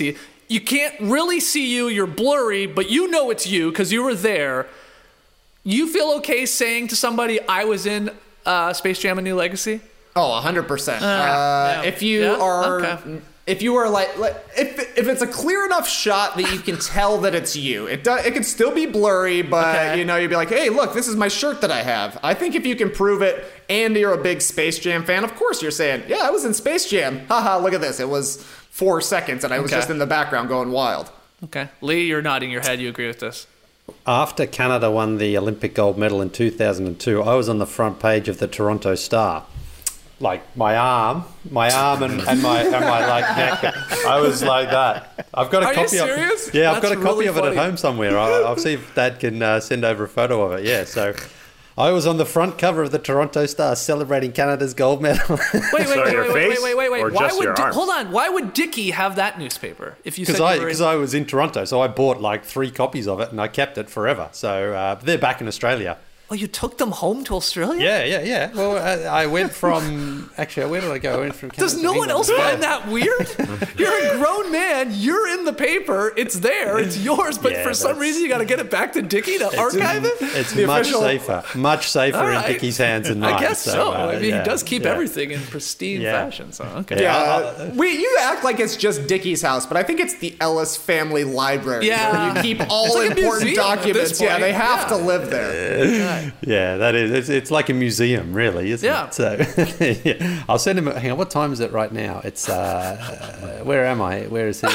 Speaker 2: you can't really see you, you're blurry, but you know it's you because you were there. You feel okay saying to somebody, I was in uh, Space Jam: A New Legacy?
Speaker 4: Oh, one hundred percent. Uh,
Speaker 2: yeah.
Speaker 4: If you
Speaker 2: Yeah?
Speaker 4: are...
Speaker 2: Okay.
Speaker 4: If you are like, like, if if it's a clear enough shot that you can tell that it's you, it does. It can still be blurry, but
Speaker 2: Okay.
Speaker 4: you know, you'd be like, hey, look, this is my shirt that I have. I think if you can prove it, and you're a big Space Jam fan, of course you're saying, yeah, I was in Space Jam. Haha, look at this. It was four seconds, and I was
Speaker 2: Okay.
Speaker 4: just in the background going wild.
Speaker 2: Okay. Lee, you're nodding your head. You agree with this?
Speaker 5: After Canada won the Olympic gold medal in two thousand two, I was on the front page of the Toronto Star. Like my arm, my arm and, and my and my like neck. I was like that. I've got a
Speaker 2: Are you
Speaker 5: copy of
Speaker 2: serious?
Speaker 5: Yeah, I've
Speaker 2: That's
Speaker 5: got a copy
Speaker 2: really
Speaker 5: of it at
Speaker 2: funny.
Speaker 5: home somewhere. I'll, I'll see if Dad can uh, send over a photo of it. Yeah, so I was on the front cover of the Toronto Star celebrating Canada's gold medal.
Speaker 2: Wait, wait,
Speaker 3: So
Speaker 2: wait,
Speaker 3: your
Speaker 2: wait, wait,
Speaker 3: face
Speaker 2: wait, wait, wait,
Speaker 3: or
Speaker 2: wait. Why
Speaker 3: just
Speaker 2: would
Speaker 3: your
Speaker 2: Di-
Speaker 3: arms?
Speaker 2: hold on? Why would Dickie have that newspaper? If you said
Speaker 5: Because
Speaker 2: you
Speaker 5: I
Speaker 2: were
Speaker 5: because
Speaker 2: in-
Speaker 5: I was in Toronto, so I bought like three copies of it and I kept it forever. So uh, they're back in Australia.
Speaker 2: Oh, you took them home to Australia?
Speaker 5: Yeah, yeah, yeah. Well, I, I went from actually, where did I go? I went from Canada
Speaker 2: Does
Speaker 5: to
Speaker 2: no one
Speaker 5: England.
Speaker 2: else find that weird? You're a grown man. You're in the paper. It's there. It's yours. But
Speaker 5: Yeah,
Speaker 2: for some
Speaker 5: that's-
Speaker 2: reason, you got to get it back to Dickie to archive it.
Speaker 5: It's
Speaker 4: The
Speaker 5: much
Speaker 4: official-
Speaker 5: safer, much safer
Speaker 2: All
Speaker 5: in
Speaker 2: right.
Speaker 5: Dickie's hands than mine.
Speaker 2: I guess so.
Speaker 5: uh,
Speaker 2: I mean,
Speaker 5: yeah,
Speaker 2: he does keep
Speaker 5: yeah.
Speaker 2: everything in pristine
Speaker 5: Yeah.
Speaker 2: fashion. So okay.
Speaker 5: Yeah.
Speaker 4: Yeah,
Speaker 5: I'll-
Speaker 4: we you act like it's just Dickie's house, but I think it's the Ellis family library.
Speaker 2: Yeah.
Speaker 4: where you keep all
Speaker 2: It's like a
Speaker 4: important
Speaker 2: museum at this
Speaker 4: documents. Yeah,
Speaker 2: point.
Speaker 4: they have
Speaker 2: Yeah.
Speaker 4: to live there.
Speaker 5: Yeah, that is. It's, it's like a museum, really, isn't
Speaker 2: Yeah.
Speaker 5: it? So, yeah. I'll send him. Hang on, what time is it right now? It's. Uh, uh, where am I? Where is he?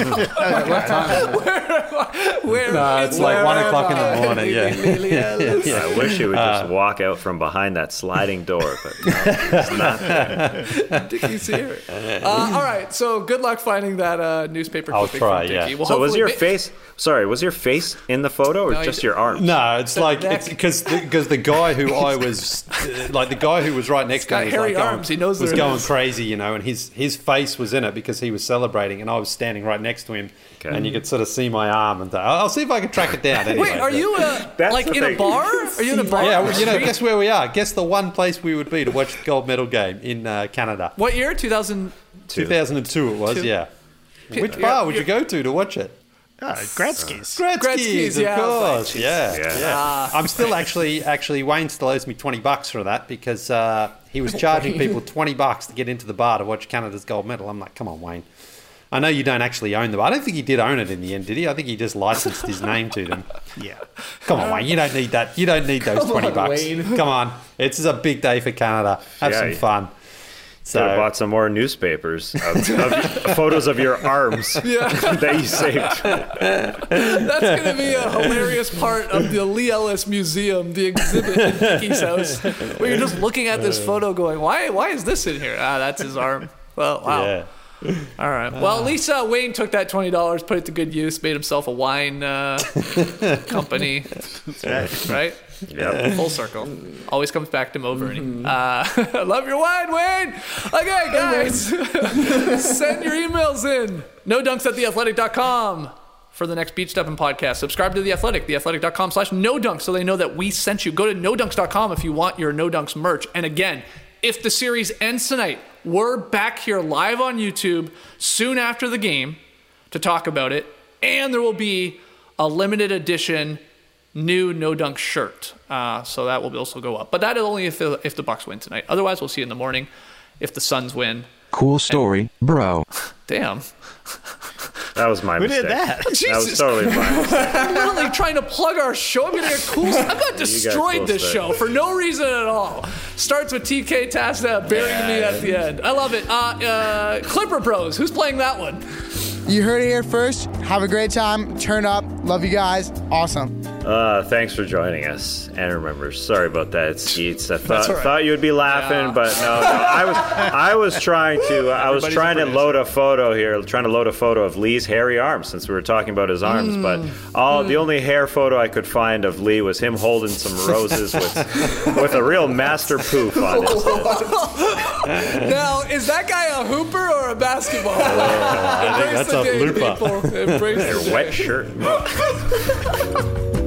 Speaker 2: Where
Speaker 5: No, it's like one o'clock in the
Speaker 2: am I?
Speaker 5: morning. Yeah.
Speaker 3: I wish you would just walk out from behind that sliding door, but no, it's not there.
Speaker 2: Dickie's here. Uh, all right. So good luck finding that uh, newspaper.
Speaker 5: I'll
Speaker 2: clipping
Speaker 5: try,
Speaker 2: from
Speaker 5: yeah.
Speaker 2: Dickie. Well,
Speaker 3: So was
Speaker 2: hopefully
Speaker 3: your
Speaker 2: ma-
Speaker 3: face? Sorry, was your face in the photo or
Speaker 2: No, you
Speaker 3: just
Speaker 2: d-
Speaker 3: your arms?
Speaker 5: No, it's like
Speaker 2: neck.
Speaker 5: it's because because the, guy who I was uh, like the guy who was right next to
Speaker 2: got
Speaker 5: me was,
Speaker 2: hairy
Speaker 5: like,
Speaker 2: arms.
Speaker 5: Going,
Speaker 2: He knows
Speaker 5: was
Speaker 2: they're in
Speaker 5: going
Speaker 2: his-
Speaker 5: crazy, you know, and his his face was in it because he was celebrating, and I was standing right next to him,
Speaker 3: Okay.
Speaker 5: and you could sort of see my arm, and th- I'll see if I can track it down. Anyway,
Speaker 2: Wait, are
Speaker 5: but-
Speaker 2: you uh,
Speaker 3: That's
Speaker 2: like
Speaker 3: the
Speaker 2: in a
Speaker 3: thing.
Speaker 2: bar? Are you in a bar?
Speaker 5: Yeah, well, you know, guess where we are. Guess the one place we would be to watch the gold medal game in uh, Canada.
Speaker 2: What year? two thousand.
Speaker 5: two thousand two it was,
Speaker 2: Two.
Speaker 5: yeah. Which
Speaker 2: yeah,
Speaker 5: bar would
Speaker 2: yeah.
Speaker 5: you go to to watch it?
Speaker 7: Oh, Gretzky's.
Speaker 5: Gretzky's,
Speaker 2: Gretzky's,
Speaker 5: of
Speaker 2: yeah.
Speaker 5: course, yeah,
Speaker 3: Yeah.
Speaker 5: yeah. I'm still actually, actually, Wayne still owes me twenty bucks for that because uh, he was charging people twenty bucks to get into the bar to watch Canada's gold medal. I'm like, come on, Wayne. I know you don't actually own the bar. I don't think he did own it in the end, did he? I think he just licensed his name to them.
Speaker 7: Yeah.
Speaker 5: Come on, Wayne. You don't need that. You don't need those
Speaker 4: Come
Speaker 5: twenty
Speaker 4: on,
Speaker 5: bucks.
Speaker 4: Wayne.
Speaker 5: Come on. It's a big day for Canada. Have
Speaker 3: Yeah,
Speaker 5: some
Speaker 3: you-
Speaker 5: fun.
Speaker 3: Could have
Speaker 5: So,
Speaker 3: bought some more newspapers of, of photos of your arms that you saved.
Speaker 2: That's going to be a hilarious part of the Lee Ellis Museum, the exhibit in Dickie's house, where you're just looking at this photo going, why Why is this in here? Ah, that's his arm. Well, wow.
Speaker 5: yeah.
Speaker 2: All right. Well, at least uh, Wayne took that twenty dollars, put it to good use, made himself a wine uh, company. Right? Right?
Speaker 3: Yep.
Speaker 2: Full circle. Always comes back to Mo Verney. Uh, love your wine, Wayne. Okay, guys. Send your emails in. No dunks at the athletic dot com for the next Beach Steppin' podcast. Subscribe to The Athletic, theathletic.com slash no dunks, so they know that we sent you. Go to no dunks dot com if you want your No Dunks merch. And again, if the series ends tonight, we're back here live on YouTube soon after the game to talk about it. And there will be a limited edition new No Dunk shirt. Uh, so that will also go up. But that is only if the, if the Bucks win tonight. Otherwise, we'll see you in the morning if the Suns win.
Speaker 8: Cool story, bro.
Speaker 2: Damn.
Speaker 3: That was my
Speaker 7: Who
Speaker 3: mistake.
Speaker 7: did that?
Speaker 3: That was
Speaker 2: Jesus.
Speaker 3: totally my mistake.
Speaker 2: I'm literally trying to plug our show. I'm gonna get cool. I got destroyed
Speaker 3: cool
Speaker 2: this
Speaker 3: stuff.
Speaker 2: show for no reason at all. Starts with T K Tasna burying me at the end. I love it. Uh, uh, Clipper Bros. Who's playing that one?
Speaker 9: You heard it here first. Have a great time. Turn up. Love you guys. Awesome.
Speaker 3: Uh, thanks for joining us. And remember, sorry about that, Skeets. I thought,
Speaker 2: all right.
Speaker 3: thought you would be laughing,
Speaker 2: Yeah.
Speaker 3: but no, no. I was I was trying to I was
Speaker 2: Everybody's
Speaker 3: trying
Speaker 2: a
Speaker 3: to
Speaker 2: producer.
Speaker 3: load a photo here, trying to load a photo of Lee's hairy arms since we were talking about his arms.
Speaker 2: Mm.
Speaker 3: But all the only hair photo I could find of Lee was him holding some roses with with a real master poof on it.
Speaker 2: Now, is that guy a hooper or a basketball player?
Speaker 5: I think
Speaker 2: Embrace
Speaker 5: that's
Speaker 2: the
Speaker 5: a
Speaker 2: day,
Speaker 5: looper.
Speaker 2: people. Embrace the
Speaker 3: Your
Speaker 2: day.
Speaker 3: wet shirt.